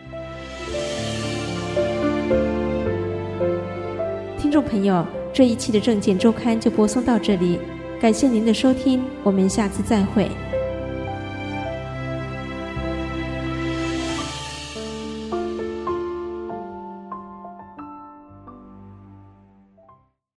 听众朋友，这一期的证件周刊就播送到这里，感谢您的收听，我们下次再会。